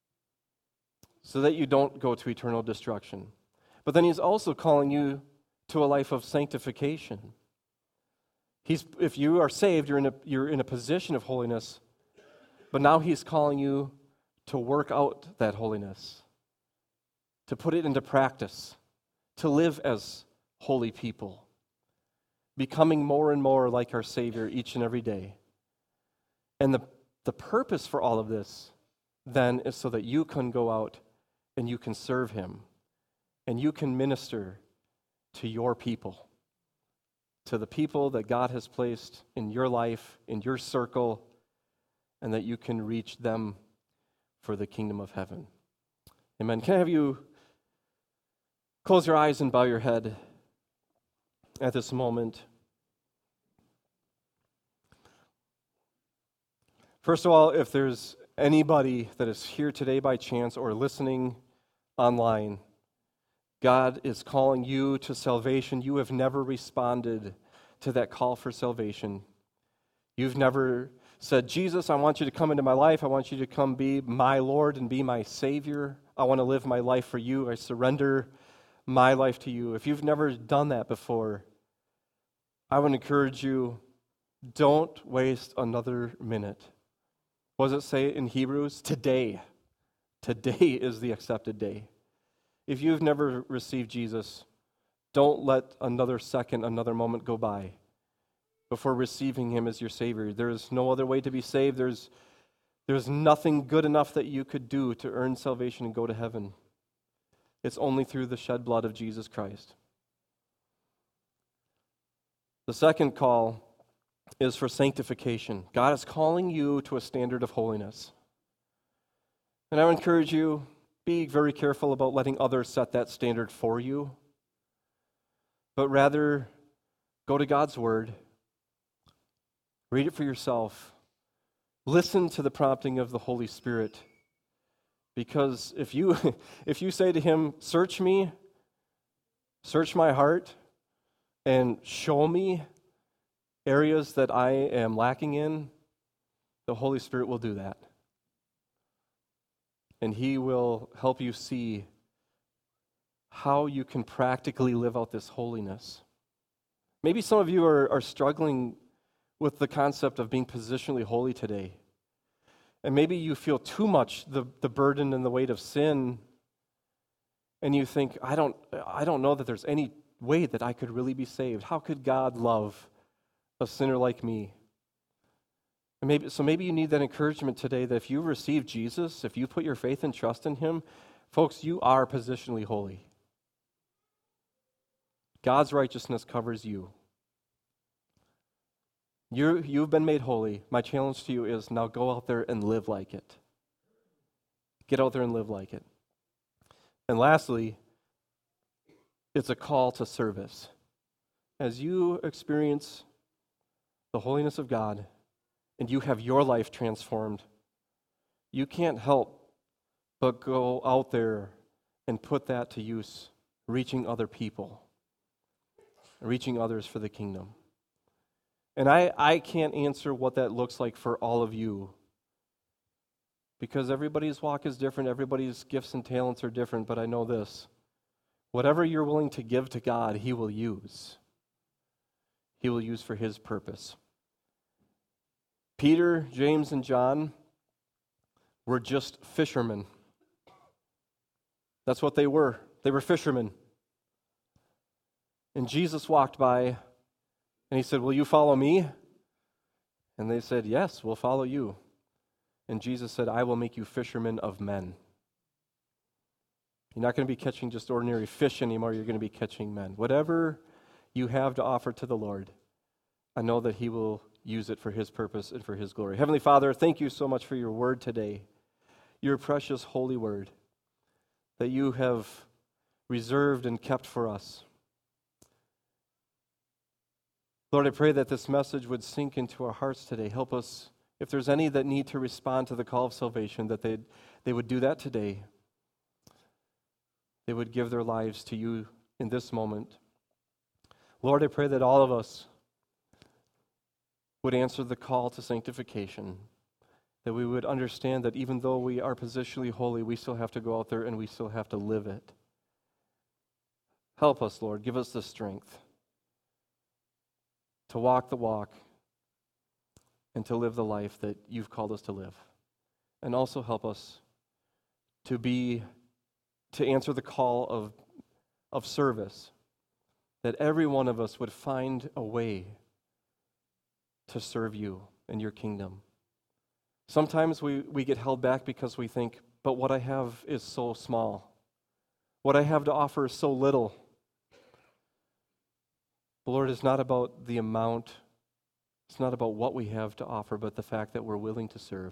so that you don't go to eternal destruction. But then he's also calling you to a life of sanctification. He's, if you are saved, you're in a, you're in a position of holiness, but now he's calling you to work out that holiness, to put it into practice, to live as holy people, becoming more and more like our Savior each and every day. And the, the purpose for all of this, then, is so that you can go out and you can serve him, and you can minister to your people. to the people that God has placed in your life, in your circle, and that you can reach them for the kingdom of heaven. Amen. Can I have you close your eyes and bow your head at this moment? First of all, if there's anybody that is here today by chance or listening online, God is calling you to salvation. You have never responded to that call for salvation. You've never said, Jesus, I want you to come into my life. I want you to come be my Lord and be my Savior. I want to live my life for you. I surrender my life to you. If you've never done that before, I would encourage you, don't waste another minute. What does it say in Hebrews? Today. Today is the accepted day. If you've never received Jesus, don't let another second, another moment go by before receiving him as your Savior. There is no other way to be saved. There's, there's nothing good enough that you could do to earn salvation and go to heaven. It's only through the shed blood of Jesus Christ. The second call is for sanctification. God is calling you to a standard of holiness. And I would encourage you, be very careful about letting others set that standard for you, but rather go to God's Word, read it for yourself, listen to the prompting of the Holy Spirit, because if you if you say to him, search me, search my heart, and show me areas that I am lacking in, the Holy Spirit will do that. And he will help you see how you can practically live out this holiness. Maybe some of you are, are struggling with the concept of being positionally holy today. And maybe you feel too much the, the burden and the weight of sin, and you think, I don't, I don't know that there's any way that I could really be saved. How could God love a sinner like me? And maybe, so maybe you need that encouragement today that if you receive Jesus, if you put your faith and trust in him, folks, you are positionally holy. God's righteousness covers you. You're, you've been made holy. My challenge to you is now go out there and live like it. Get out there and live like it. And lastly, it's a call to service. As you experience the holiness of God and you have your life transformed, you can't help but go out there and put that to use, reaching other people, reaching others for the kingdom. And I, I can't answer what that looks like for all of you, because everybody's walk is different, everybody's gifts and talents are different, but I know this. Whatever you're willing to give to God, he will use. He will use for his purpose. Peter, James, and John were just fishermen. That's what they were. They were fishermen. And Jesus walked by, and he said, will you follow me? And they said, yes, we'll follow you. And Jesus said, I will make you fishermen of men. You're not going to be catching just ordinary fish anymore. You're going to be catching men. Whatever you have to offer to the Lord, I know that he will use it for his purpose and for his glory. Heavenly Father, thank you so much for your word today, your precious holy word that you have reserved and kept for us. Lord, I pray that this message would sink into our hearts today. Help us, if there's any that need to respond to the call of salvation, that they they would do that today. They would give their lives to you in this moment. Lord, I pray that all of us would answer the call to sanctification, that we would understand that even though we are positionally holy, we still have to go out there and we still have to live it. Help us, Lord. Give us the strength to walk the walk and to live the life that you've called us to live. And also help us to be, to answer the call of, of service, that every one of us would find a way to serve you and your kingdom. Sometimes we, we get held back because we think, but what I have is so small. What I have to offer is so little. But Lord, it's not about the amount, it's not about what we have to offer, but the fact that we're willing to serve.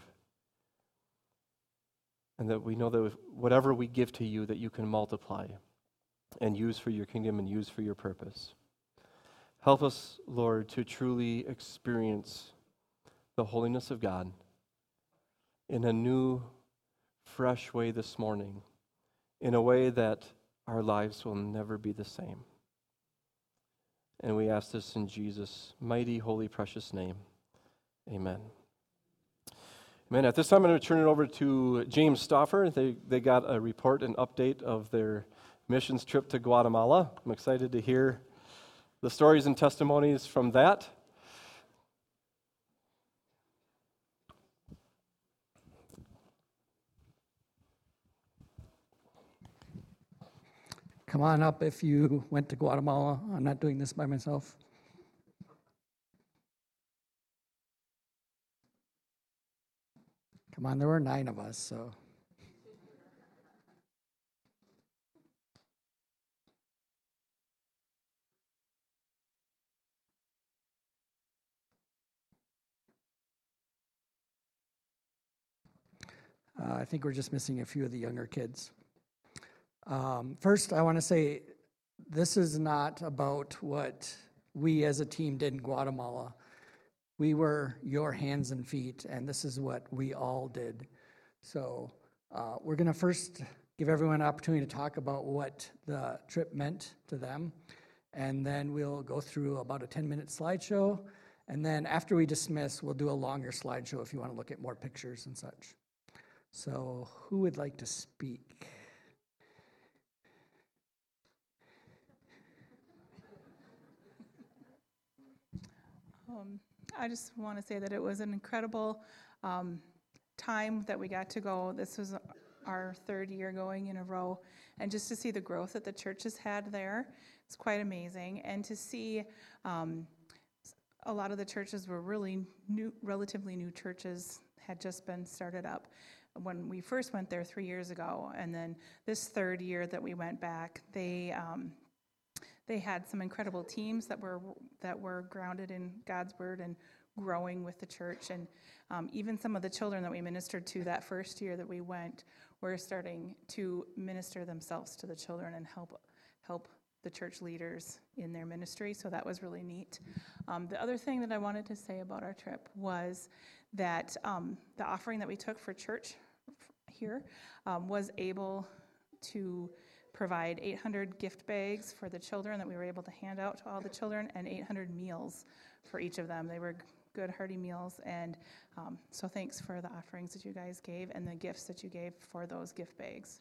And that we know that whatever we give to you, that you can multiply and use for your kingdom and use for your purpose. Help us, Lord, to truly experience the holiness of God in a new, fresh way this morning, in a way that our lives will never be the same. And we ask this in Jesus' mighty, holy, precious name. Amen. Amen. At this time, I'm going to turn it over to James Stauffer. They, they got a report and update of their missions trip to Guatemala. I'm excited to hear the stories and testimonies from that. Come on up if you went to Guatemala. I'm not doing this by myself. Come on, there were nine of us, so. Uh, I think we're just missing a few of the younger kids. Um, first, I want to say this is not about what we as a team did in Guatemala. We were your hands and feet, and this is what we all did. So uh, we're going to first give everyone an opportunity to talk about what the trip meant to them, and then we'll go through about a ten-minute slideshow, and then after we dismiss, we'll do a longer slideshow if you want to look at more pictures and such. So who would like to speak? Um, I just want to say that it was an incredible um, time that we got to go. This was our third year going in a row, and just to see the growth that the church has had there, it's quite amazing. And to see um, a lot of the churches were really new, relatively new churches, had just been started up when we first went there three years ago. And then this third year that we went back, they um, they had some incredible teams that were that were grounded in God's word and growing with the church. And um, even some of the children that we ministered to that first year that we went were starting to minister themselves to the children and help help the church leaders in their ministry. So that was really neat. Um, the other thing that I wanted to say about our trip was that um, the offering that we took for church here um, was able to provide eight hundred gift bags for the children that we were able to hand out to all the children, and eight hundred meals for each of them. They were good, hearty meals, and um, so thanks for the offerings that you guys gave and the gifts that you gave for those gift bags.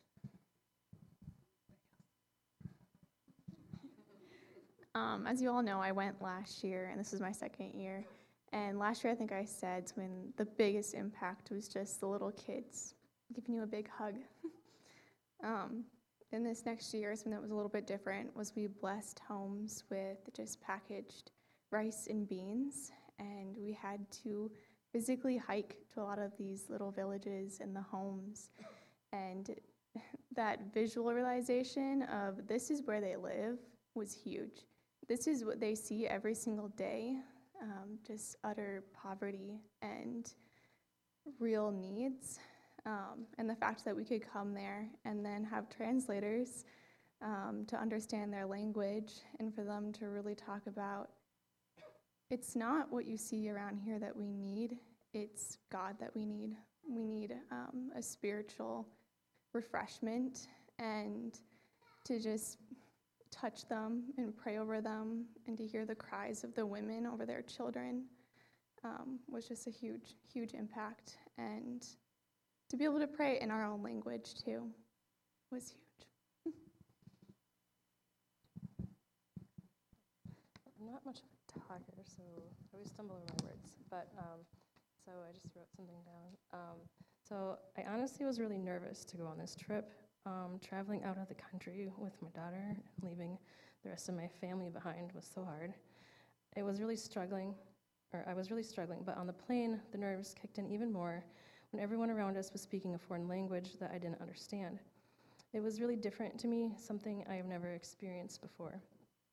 Um, as you all know, I went last year, and this is my second year. And last year, I think I said when the biggest impact was just the little kids giving you a big hug. um, and this next year, something that was a little bit different was we blessed homes with just packaged rice and beans, and we had to physically hike to a lot of these little villages and the homes, and that visual realization of this is where they live was huge. This is what they see every single day, um, just utter poverty and real needs. Um, and the fact that we could come there and then have translators um, to understand their language and for them to really talk about it's not what you see around here that we need, it's God that we need. We need um, a spiritual refreshment, and to just touch them and pray over them and to hear the cries of the women over their children um, was just a huge, huge impact. And to be able to pray in our own language too was huge. I'm not much of a talker, so I always stumble over my words. But um, so I just wrote something down. Um, so I honestly was really nervous to go on this trip. Um, traveling out of the country with my daughter and leaving the rest of my family behind was so hard. It was really struggling, or I was really struggling, but on the plane, the nerves kicked in even more when everyone around us was speaking a foreign language that I didn't understand. It was really different to me, something I have never experienced before.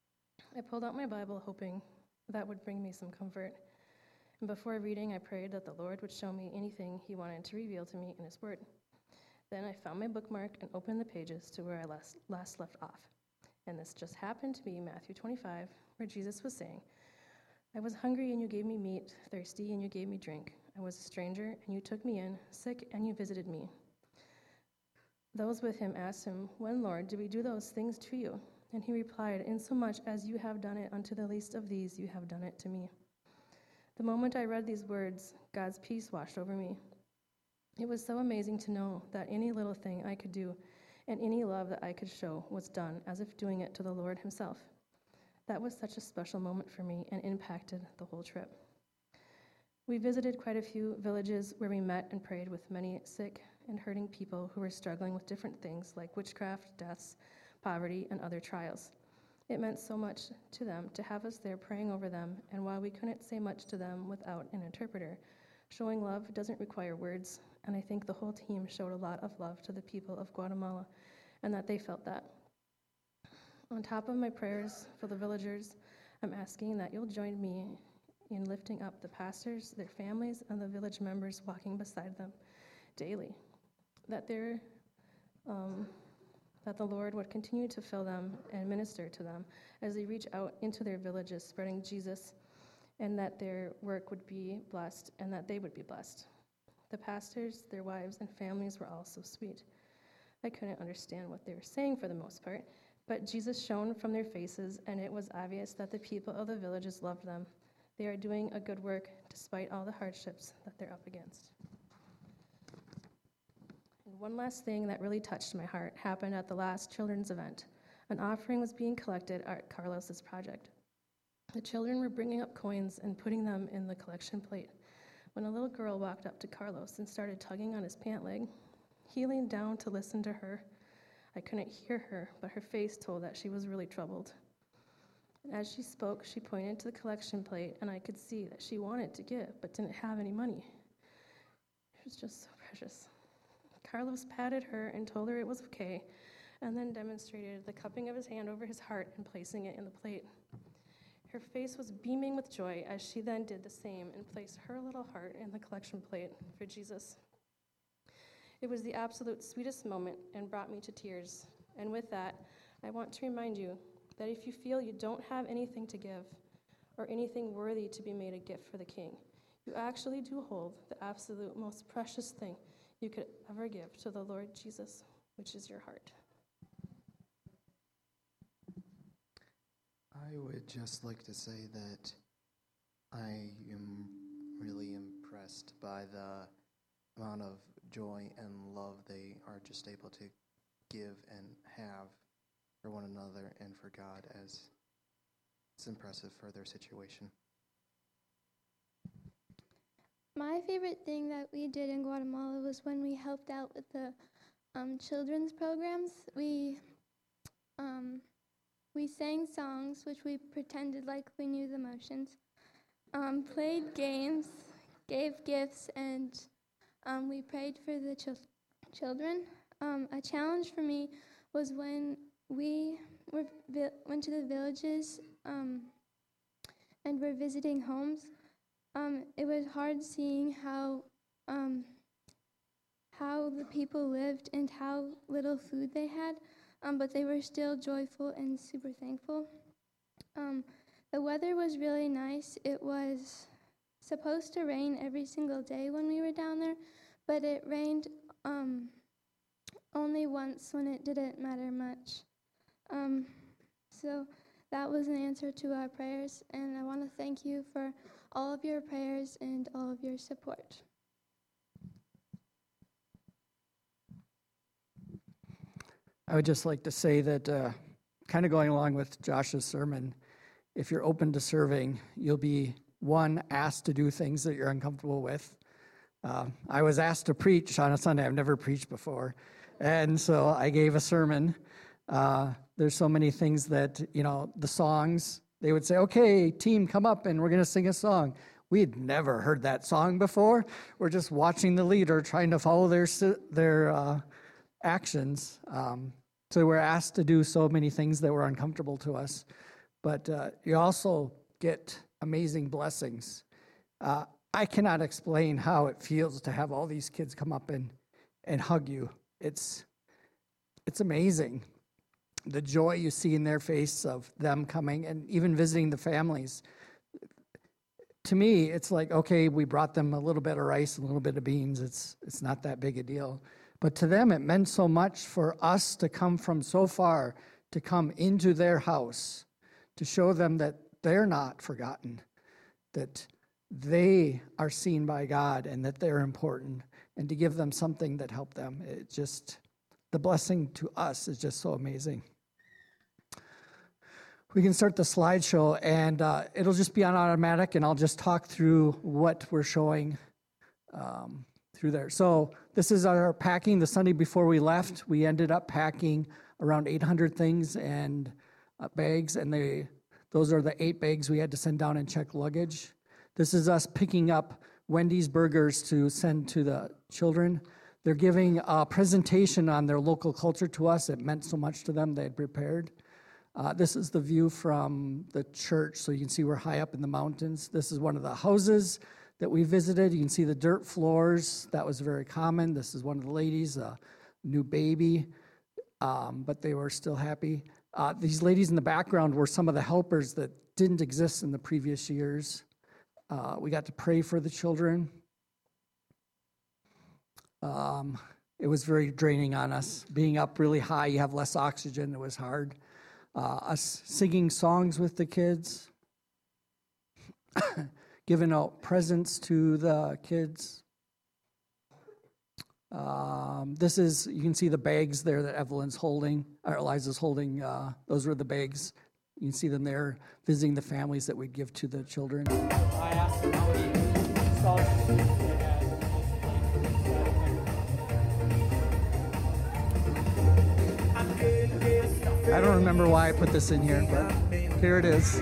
I pulled out my Bible hoping that would bring me some comfort. And before reading, I prayed that the Lord would show me anything he wanted to reveal to me in his word. Then I found my bookmark and opened the pages to where I last, last left off. And this just happened to be Matthew twenty-five, where Jesus was saying, I was hungry and you gave me meat, thirsty and you gave me drink. I was a stranger and you took me in, sick and you visited me. Those with him asked him, When, Lord, did we do those things to you? And he replied, Insomuch as you have done it unto the least of these, you have done it to me. The moment I read these words, God's peace washed over me. It was so amazing to know that any little thing I could do and any love that I could show was done as if doing it to the Lord himself. That was such a special moment for me and impacted the whole trip. We visited quite a few villages where we met and prayed with many sick and hurting people who were struggling with different things like witchcraft, deaths, poverty, and other trials. It meant so much to them to have us there praying over them, and while we couldn't say much to them without an interpreter, showing love doesn't require words, and I think the whole team showed a lot of love to the people of Guatemala, and that they felt that. On top of my prayers for the villagers, I'm asking that you'll join me in lifting up the pastors, their families, and the village members walking beside them daily, that they're um, that the Lord would continue to fill them and minister to them as they reach out into their villages spreading Jesus, and that their work would be blessed and that they would be blessed. The pastors, their wives, and families were all so sweet. I couldn't understand what they were saying for the most part, but Jesus shone from their faces, and it was obvious that the people of the villages loved them. They are doing a good work despite all the hardships that they're up against. And one last thing that really touched my heart happened at the last children's event. An offering was being collected at Carlos's project. The children were bringing up coins and putting them in the collection plate when a little girl walked up to Carlos and started tugging on his pant leg. He leaned down to listen to her. I couldn't hear her, but her face told that she was really troubled. As she spoke, she pointed to the collection plate, and I could see that she wanted to give, but didn't have any money. It was just so precious. Carlos patted her and told her it was okay, and then demonstrated the cupping of his hand over his heart and placing it in the plate. Her face was beaming with joy as she then did the same and placed her little heart in the collection plate for Jesus. It was the absolute sweetest moment and brought me to tears. And with that, I want to remind you that if you feel you don't have anything to give or anything worthy to be made a gift for the King, you actually do hold the absolute most precious thing you could ever give to the Lord Jesus, which is your heart. I would just like to say that I am really impressed by the amount of joy and love they are just able to give and have for one another and for God, as it's impressive for their situation. My favorite thing that we did in Guatemala was when we helped out with the um, children's programs. We um, we sang songs, which we pretended like we knew the motions, um, played games, gave gifts, and um, we prayed for the chil- children. Um, a challenge for me was when we were vi- went to the villages um, and were visiting homes. Um, it was hard seeing how um, how the people lived and how little food they had, um, but they were still joyful and super thankful. Um, the weather was really nice. It was supposed to rain every single day when we were down there, but it rained um, only once when it didn't matter much. Um, so that was an answer to our prayers, and I want to thank you for all of your prayers and all of your support. I would just like to say that, uh, kind of going along with Josh's sermon, if you're open to serving, you'll be, one, asked to do things that you're uncomfortable with. Uh, I was asked to preach on a Sunday. I've never preached before. And so I gave a sermon. Uh, there's so many things that, you know, the songs, they would say, okay, team, come up and we're going to sing a song. We had never heard that song before. We're just watching the leader trying to follow their their uh, actions. Um, so we're asked to do so many things that were uncomfortable to us. but uh, you also get amazing blessings. Uh, I cannot explain how it feels to have all these kids come up and, and hug you. It's, it's amazing. The joy you see in their face of them coming and even visiting the families. To me, it's like, okay, we brought them a little bit of rice, a little bit of beans. It's, it's not that big a deal. But to them, it meant so much for us to come from so far, to come into their house, to show them that they're not forgotten, that they are seen by God and that they're important, and to give them something that helped them. It just, the blessing to us is just so amazing. We can start the slideshow, and uh, it'll just be on automatic, and I'll just talk through what we're showing um, through there. So this is our packing. The Sunday before we left, we ended up packing around eight hundred things and uh, bags, and they, those are the eight bags we had to send down and check luggage. This is us picking up Wendy's burgers to send to the children. They're giving a presentation on their local culture to us. It meant so much to them, they had prepared. Uh, this is the view from the church, so you can see we're high up in the mountains. This is one of the houses that we visited. You can see the dirt floors. That was very common. This is one of the ladies, a new baby, um, but they were still happy. Uh, these ladies in the background were some of the helpers that didn't exist in the previous years. Uh, we got to pray for the children. Um, it was very draining on us. Being up really high, you have less oxygen. It was hard. Uh, us singing songs with the kids, giving out presents to the kids. Um, this is, you can see the bags there that Evelyn's holding, or Eliza's holding. Uh, those were the bags. You can see them there, visiting the families that we'd give to the children. I asked them how many songs they had. I don't remember why I put this in here, but here it is.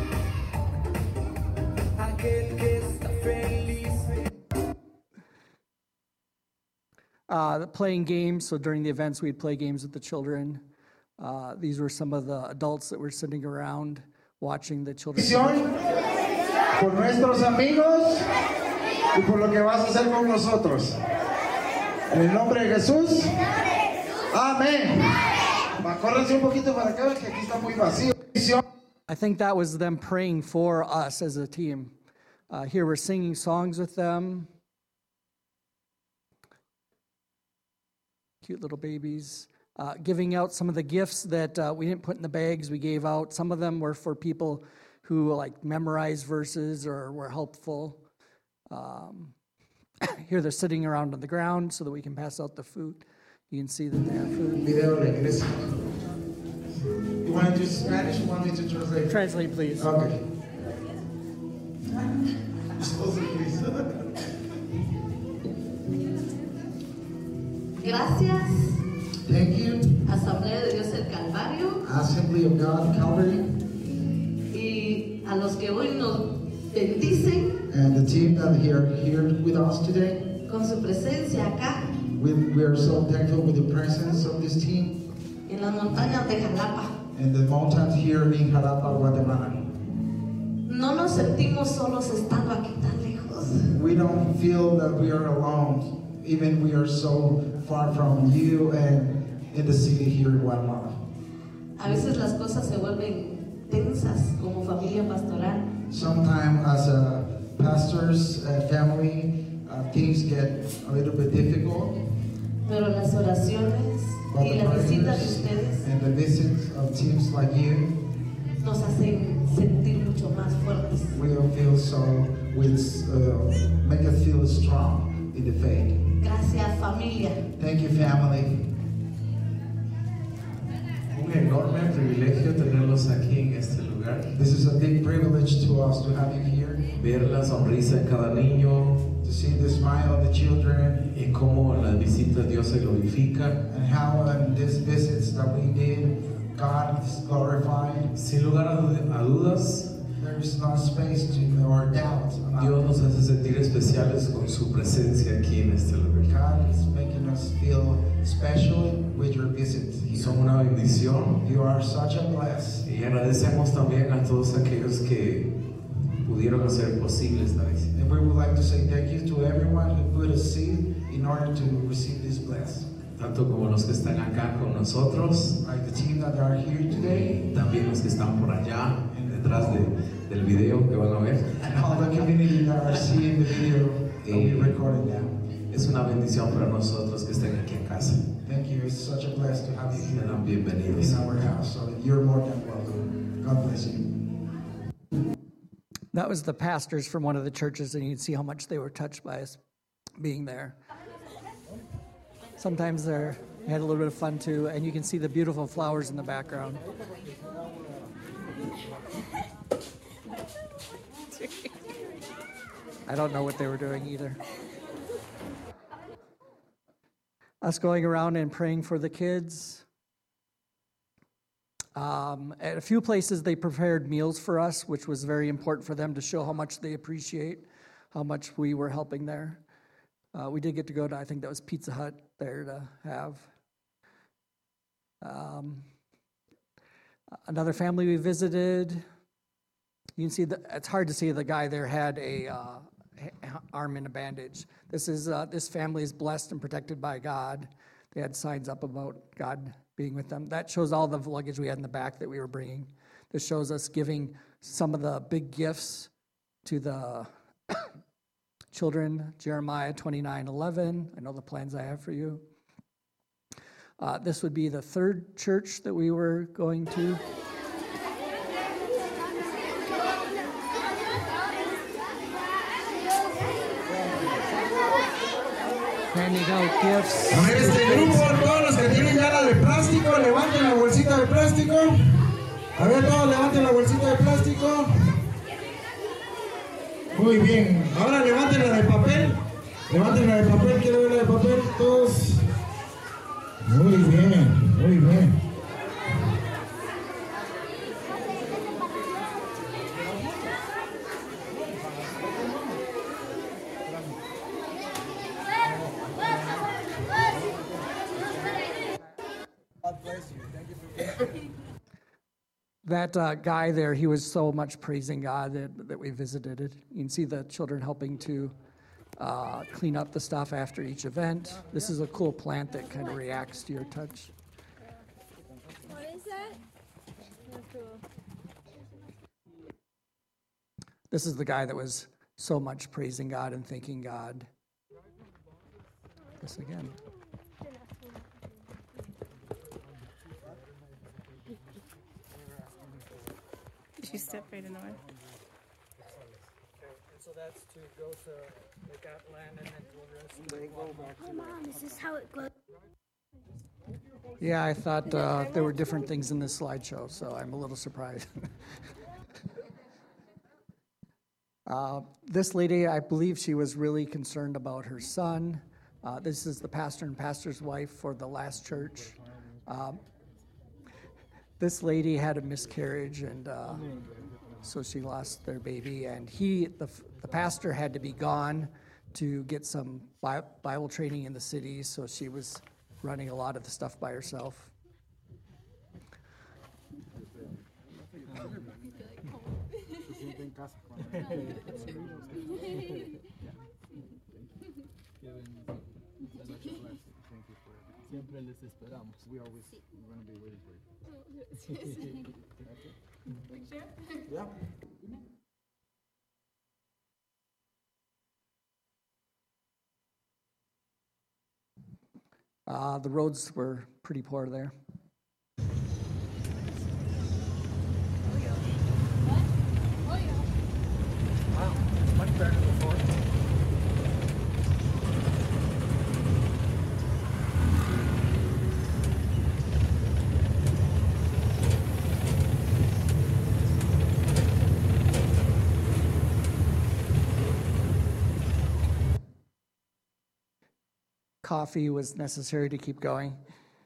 Uh, playing games, so during the events we'd play games with the children. Uh, these were some of the adults that were sitting around watching the children. Por nuestros amigos y por lo que vas a hacer con nosotros. En el nombre de Jesús. Amén. Córrense un poquito para acá, que aquí está muy vacío. I think that was them praying for us as a team. Uh, here we're singing songs with them. Cute little babies. Uh, giving out some of the gifts that uh, we didn't put in the bags, we gave out. Some of them were for people who like memorized verses or were helpful. Um, here they're sitting around on the ground so that we can pass out the food. You can see that they have food. Video de iglesia. You want to do Spanish? You want me to translate? Translate, please. Okay. Gracias. Thank you. Asamblea de Dios el Calvario. Assembly of God, Calvary. Y a los que hoy nos bendicen. And the team that are here with us today. Con su presencia acá. We, we are so thankful with the presence of this team. En las montañas de Jalapa. In the mountains here in Jalapa, Guatemala. No nos sentimos solos estando aquí tan lejos. We don't feel that we are alone, even we are so far from you and in the city here in Guatemala. A veces las cosas se vuelven tensas como familia pastoral. Sometimes as a pastors and family, uh, things get a little bit difficult. Pero las oraciones But y the la visita de prayers ustedes and the visits of teams like you, nos hacen sentir mucho más fuertes. we will feel so, with, uh, make us feel strong in the faith. Gracias, familia. Thank you, family. Un enorme privilegio tenerlos aquí en este lugar. This is a big privilege to us to have you here. Ver la sonrisa en cada niño. To see the smile of the children. Y cómo en las visitas Dios se glorifica. And how in these visits that we did, God is glorified. Sin lugar a dudas, there is no space to, or doubt. Dios nos hace sentir especiales con su presencia aquí en este lugar. God is making us feel special with your visit here. Son una una bendición. You are such a bless. Y agradecemos también a todos aquellos que pudieron hacer posible esta visita. And we would like to say thank you to everyone who put a seed in order to receive this bless. Tanto como los que están acá con nosotros, Like the team that are here today, también los que están por allá, detrás de, del video que van a ver. and all the community that are seeing the video that we recorded now. Es una bendición para nosotros que estén aquí en casa. Thank you. It's such a bless to have you here Serán bienvenidos. in our house. So you're more than welcome. God bless you. That was the pastors from one of the churches, and you can see how much they were touched by us being there. Sometimes they're, they had a little bit of fun too, and you can see the beautiful flowers in the background. I don't know what they were doing either. Us going around and praying for the kids. Um, at a few places, they prepared meals for us, which was very important for them to show how much they appreciate how much we were helping there. Uh, we did get to go to, I think that was Pizza Hut there to have. Um, another family we visited, you can see, the, it's hard to see, the guy there had a uh, arm in a bandage. This is uh, this family is blessed and protected by God. They had signs up about God being with them. That shows all the luggage we had in the back that we were bringing. This shows us giving some of the big gifts to the children. Jeremiah twenty-nine eleven. I know the plans I have for you. Uh, this would be the third church that we were going to. Handing out gifts. A ver, este grupo, todos los que tienen ya la de plástico, levanten la bolsita de plástico. A ver, todos levanten la bolsita de plástico. Muy bien. Ahora levanten la de papel. Levanten la de papel, quiero ver la de papel, todos. Muy bien, muy bien. That uh, guy there, he was so much praising God that, that we visited it. You can see the children helping to uh, clean up the stuff after each event. This is a cool plant that kind of reacts to your touch. What is that? This is the guy that was so much praising God and thanking God. This again. Did you step right in the way? So that's to go to the land and then Oh, Mom, is this how it goes? Yeah, I thought uh, there were different things in this slideshow, so I'm a little surprised. uh, this lady, I believe she was really concerned about her son. Uh, this is the pastor and pastor's wife for the last church. Um, this lady had a miscarriage, and uh, so she lost their baby. And he, the, the pastor, had to be gone to get some Bi- Bible training in the city, so she was running a lot of the stuff by herself. Siempre les esperamos. We always we're going to be waiting for you. Picture? Yeah. Uh, the roads were pretty poor there. Wow, it's much better than before. Coffee was necessary to keep going.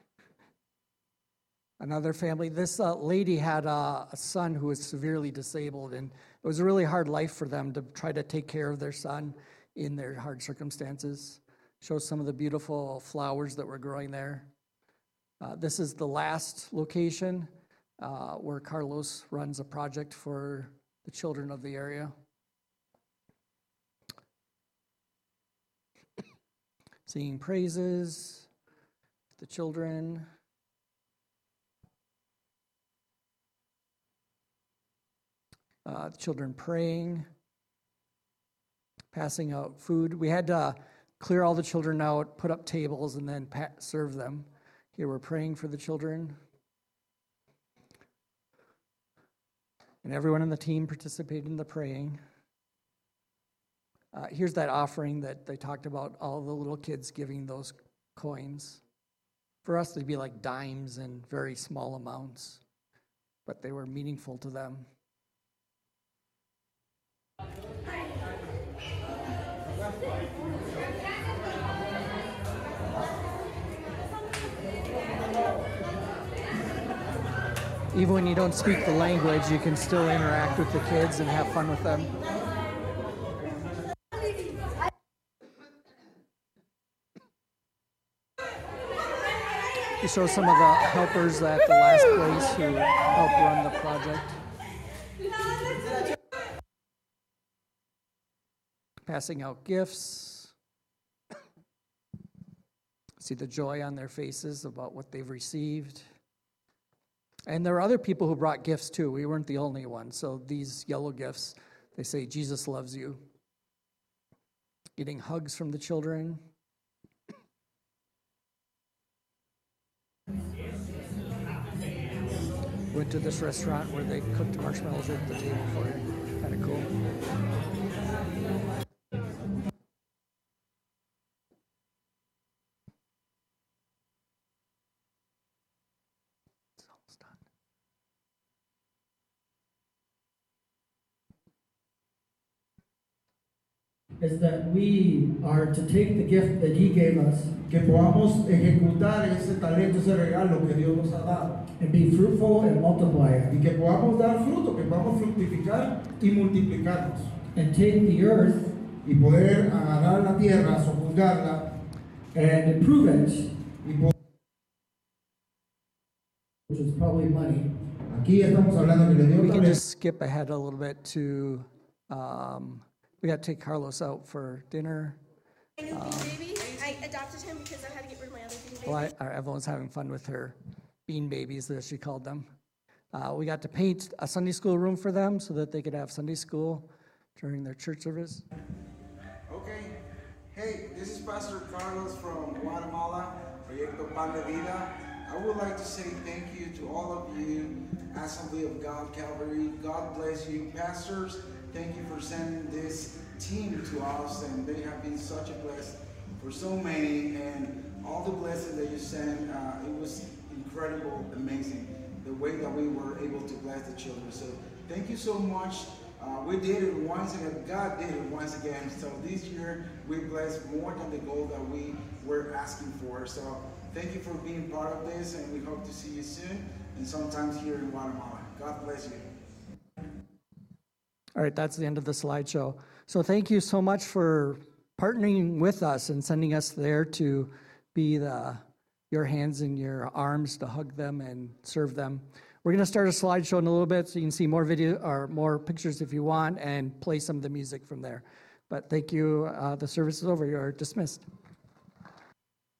Another family, this uh, lady had a, a son who was severely disabled, and it was a really hard life for them to try to take care of their son in their hard circumstances. Shows some of the beautiful flowers that were growing there. Uh, This is the last location uh, where Carlos runs a project for the children of the area. Singing praises, the children. Uh, the children praying, passing out food. We had to clear all the children out, put up tables, and then pa- serve them. Here we're praying for the children. And everyone on the team participated in the praying. Uh, here's that offering that they talked about, all the little kids giving those coins. For us, they'd be like dimes and very small amounts, but they were meaningful to them. Even when you don't speak the language, you can still interact with the kids and have fun with them. You show some of the helpers at the last place who helped run the project. Passing out gifts. See the joy on their faces about what they've received. And there were other people who brought gifts too. We weren't the only ones. So these yellow gifts, they say, Jesus loves you. Getting hugs from the children. Went to this restaurant where they cooked marshmallows at the table for you. Kind of cool. It's almost done. Is that we are to take the gift that He gave us, que podamos ejecutar ese talento, ese regalo que Dios nos ha dado, and be fruitful and multiply it, y que podamos dar fruto, que podamos fructificar y multiplicarnos, and take the earth y poder agarrar la tierra, sojuzgarla, and improve it, y po- which is probably money. Aquí estamos hablando que le dio We can talento. just skip ahead a little bit to, um, we got to take Carlos out for dinner. My new bean baby, I adopted him because I had to get rid of my other bean baby. Well, I, our- everyone's having fun with her bean babies, as she called them. Uh, we got to paint a Sunday school room for them so that they could have Sunday school during their church service. Okay. Hey, this is Pastor Carlos from Guatemala, Proyecto Pan de Vida. I would like to say thank you to all of you, Assembly of God Calvary. God bless you, pastors. Thank you for sending this team to us, and they have been such a blessing for so many, and all the blessings that you sent, uh, it was incredible, amazing, the way that we were able to bless the children. So thank you so much. Uh, we did it once again, God did it once again. So this year we blessed more than the goal that we were asking for. So thank you for being part of this, and we hope to see you soon, and sometimes here in Guatemala. God bless you. All right, that's the end of the slideshow. So thank you so much for partnering with us and sending us there to be the your hands and your arms to hug them and serve them. We're going to start a slideshow in a little bit so you can see more video or more pictures if you want and play some of the music from there. But thank you. Uh, the service is over. You're dismissed.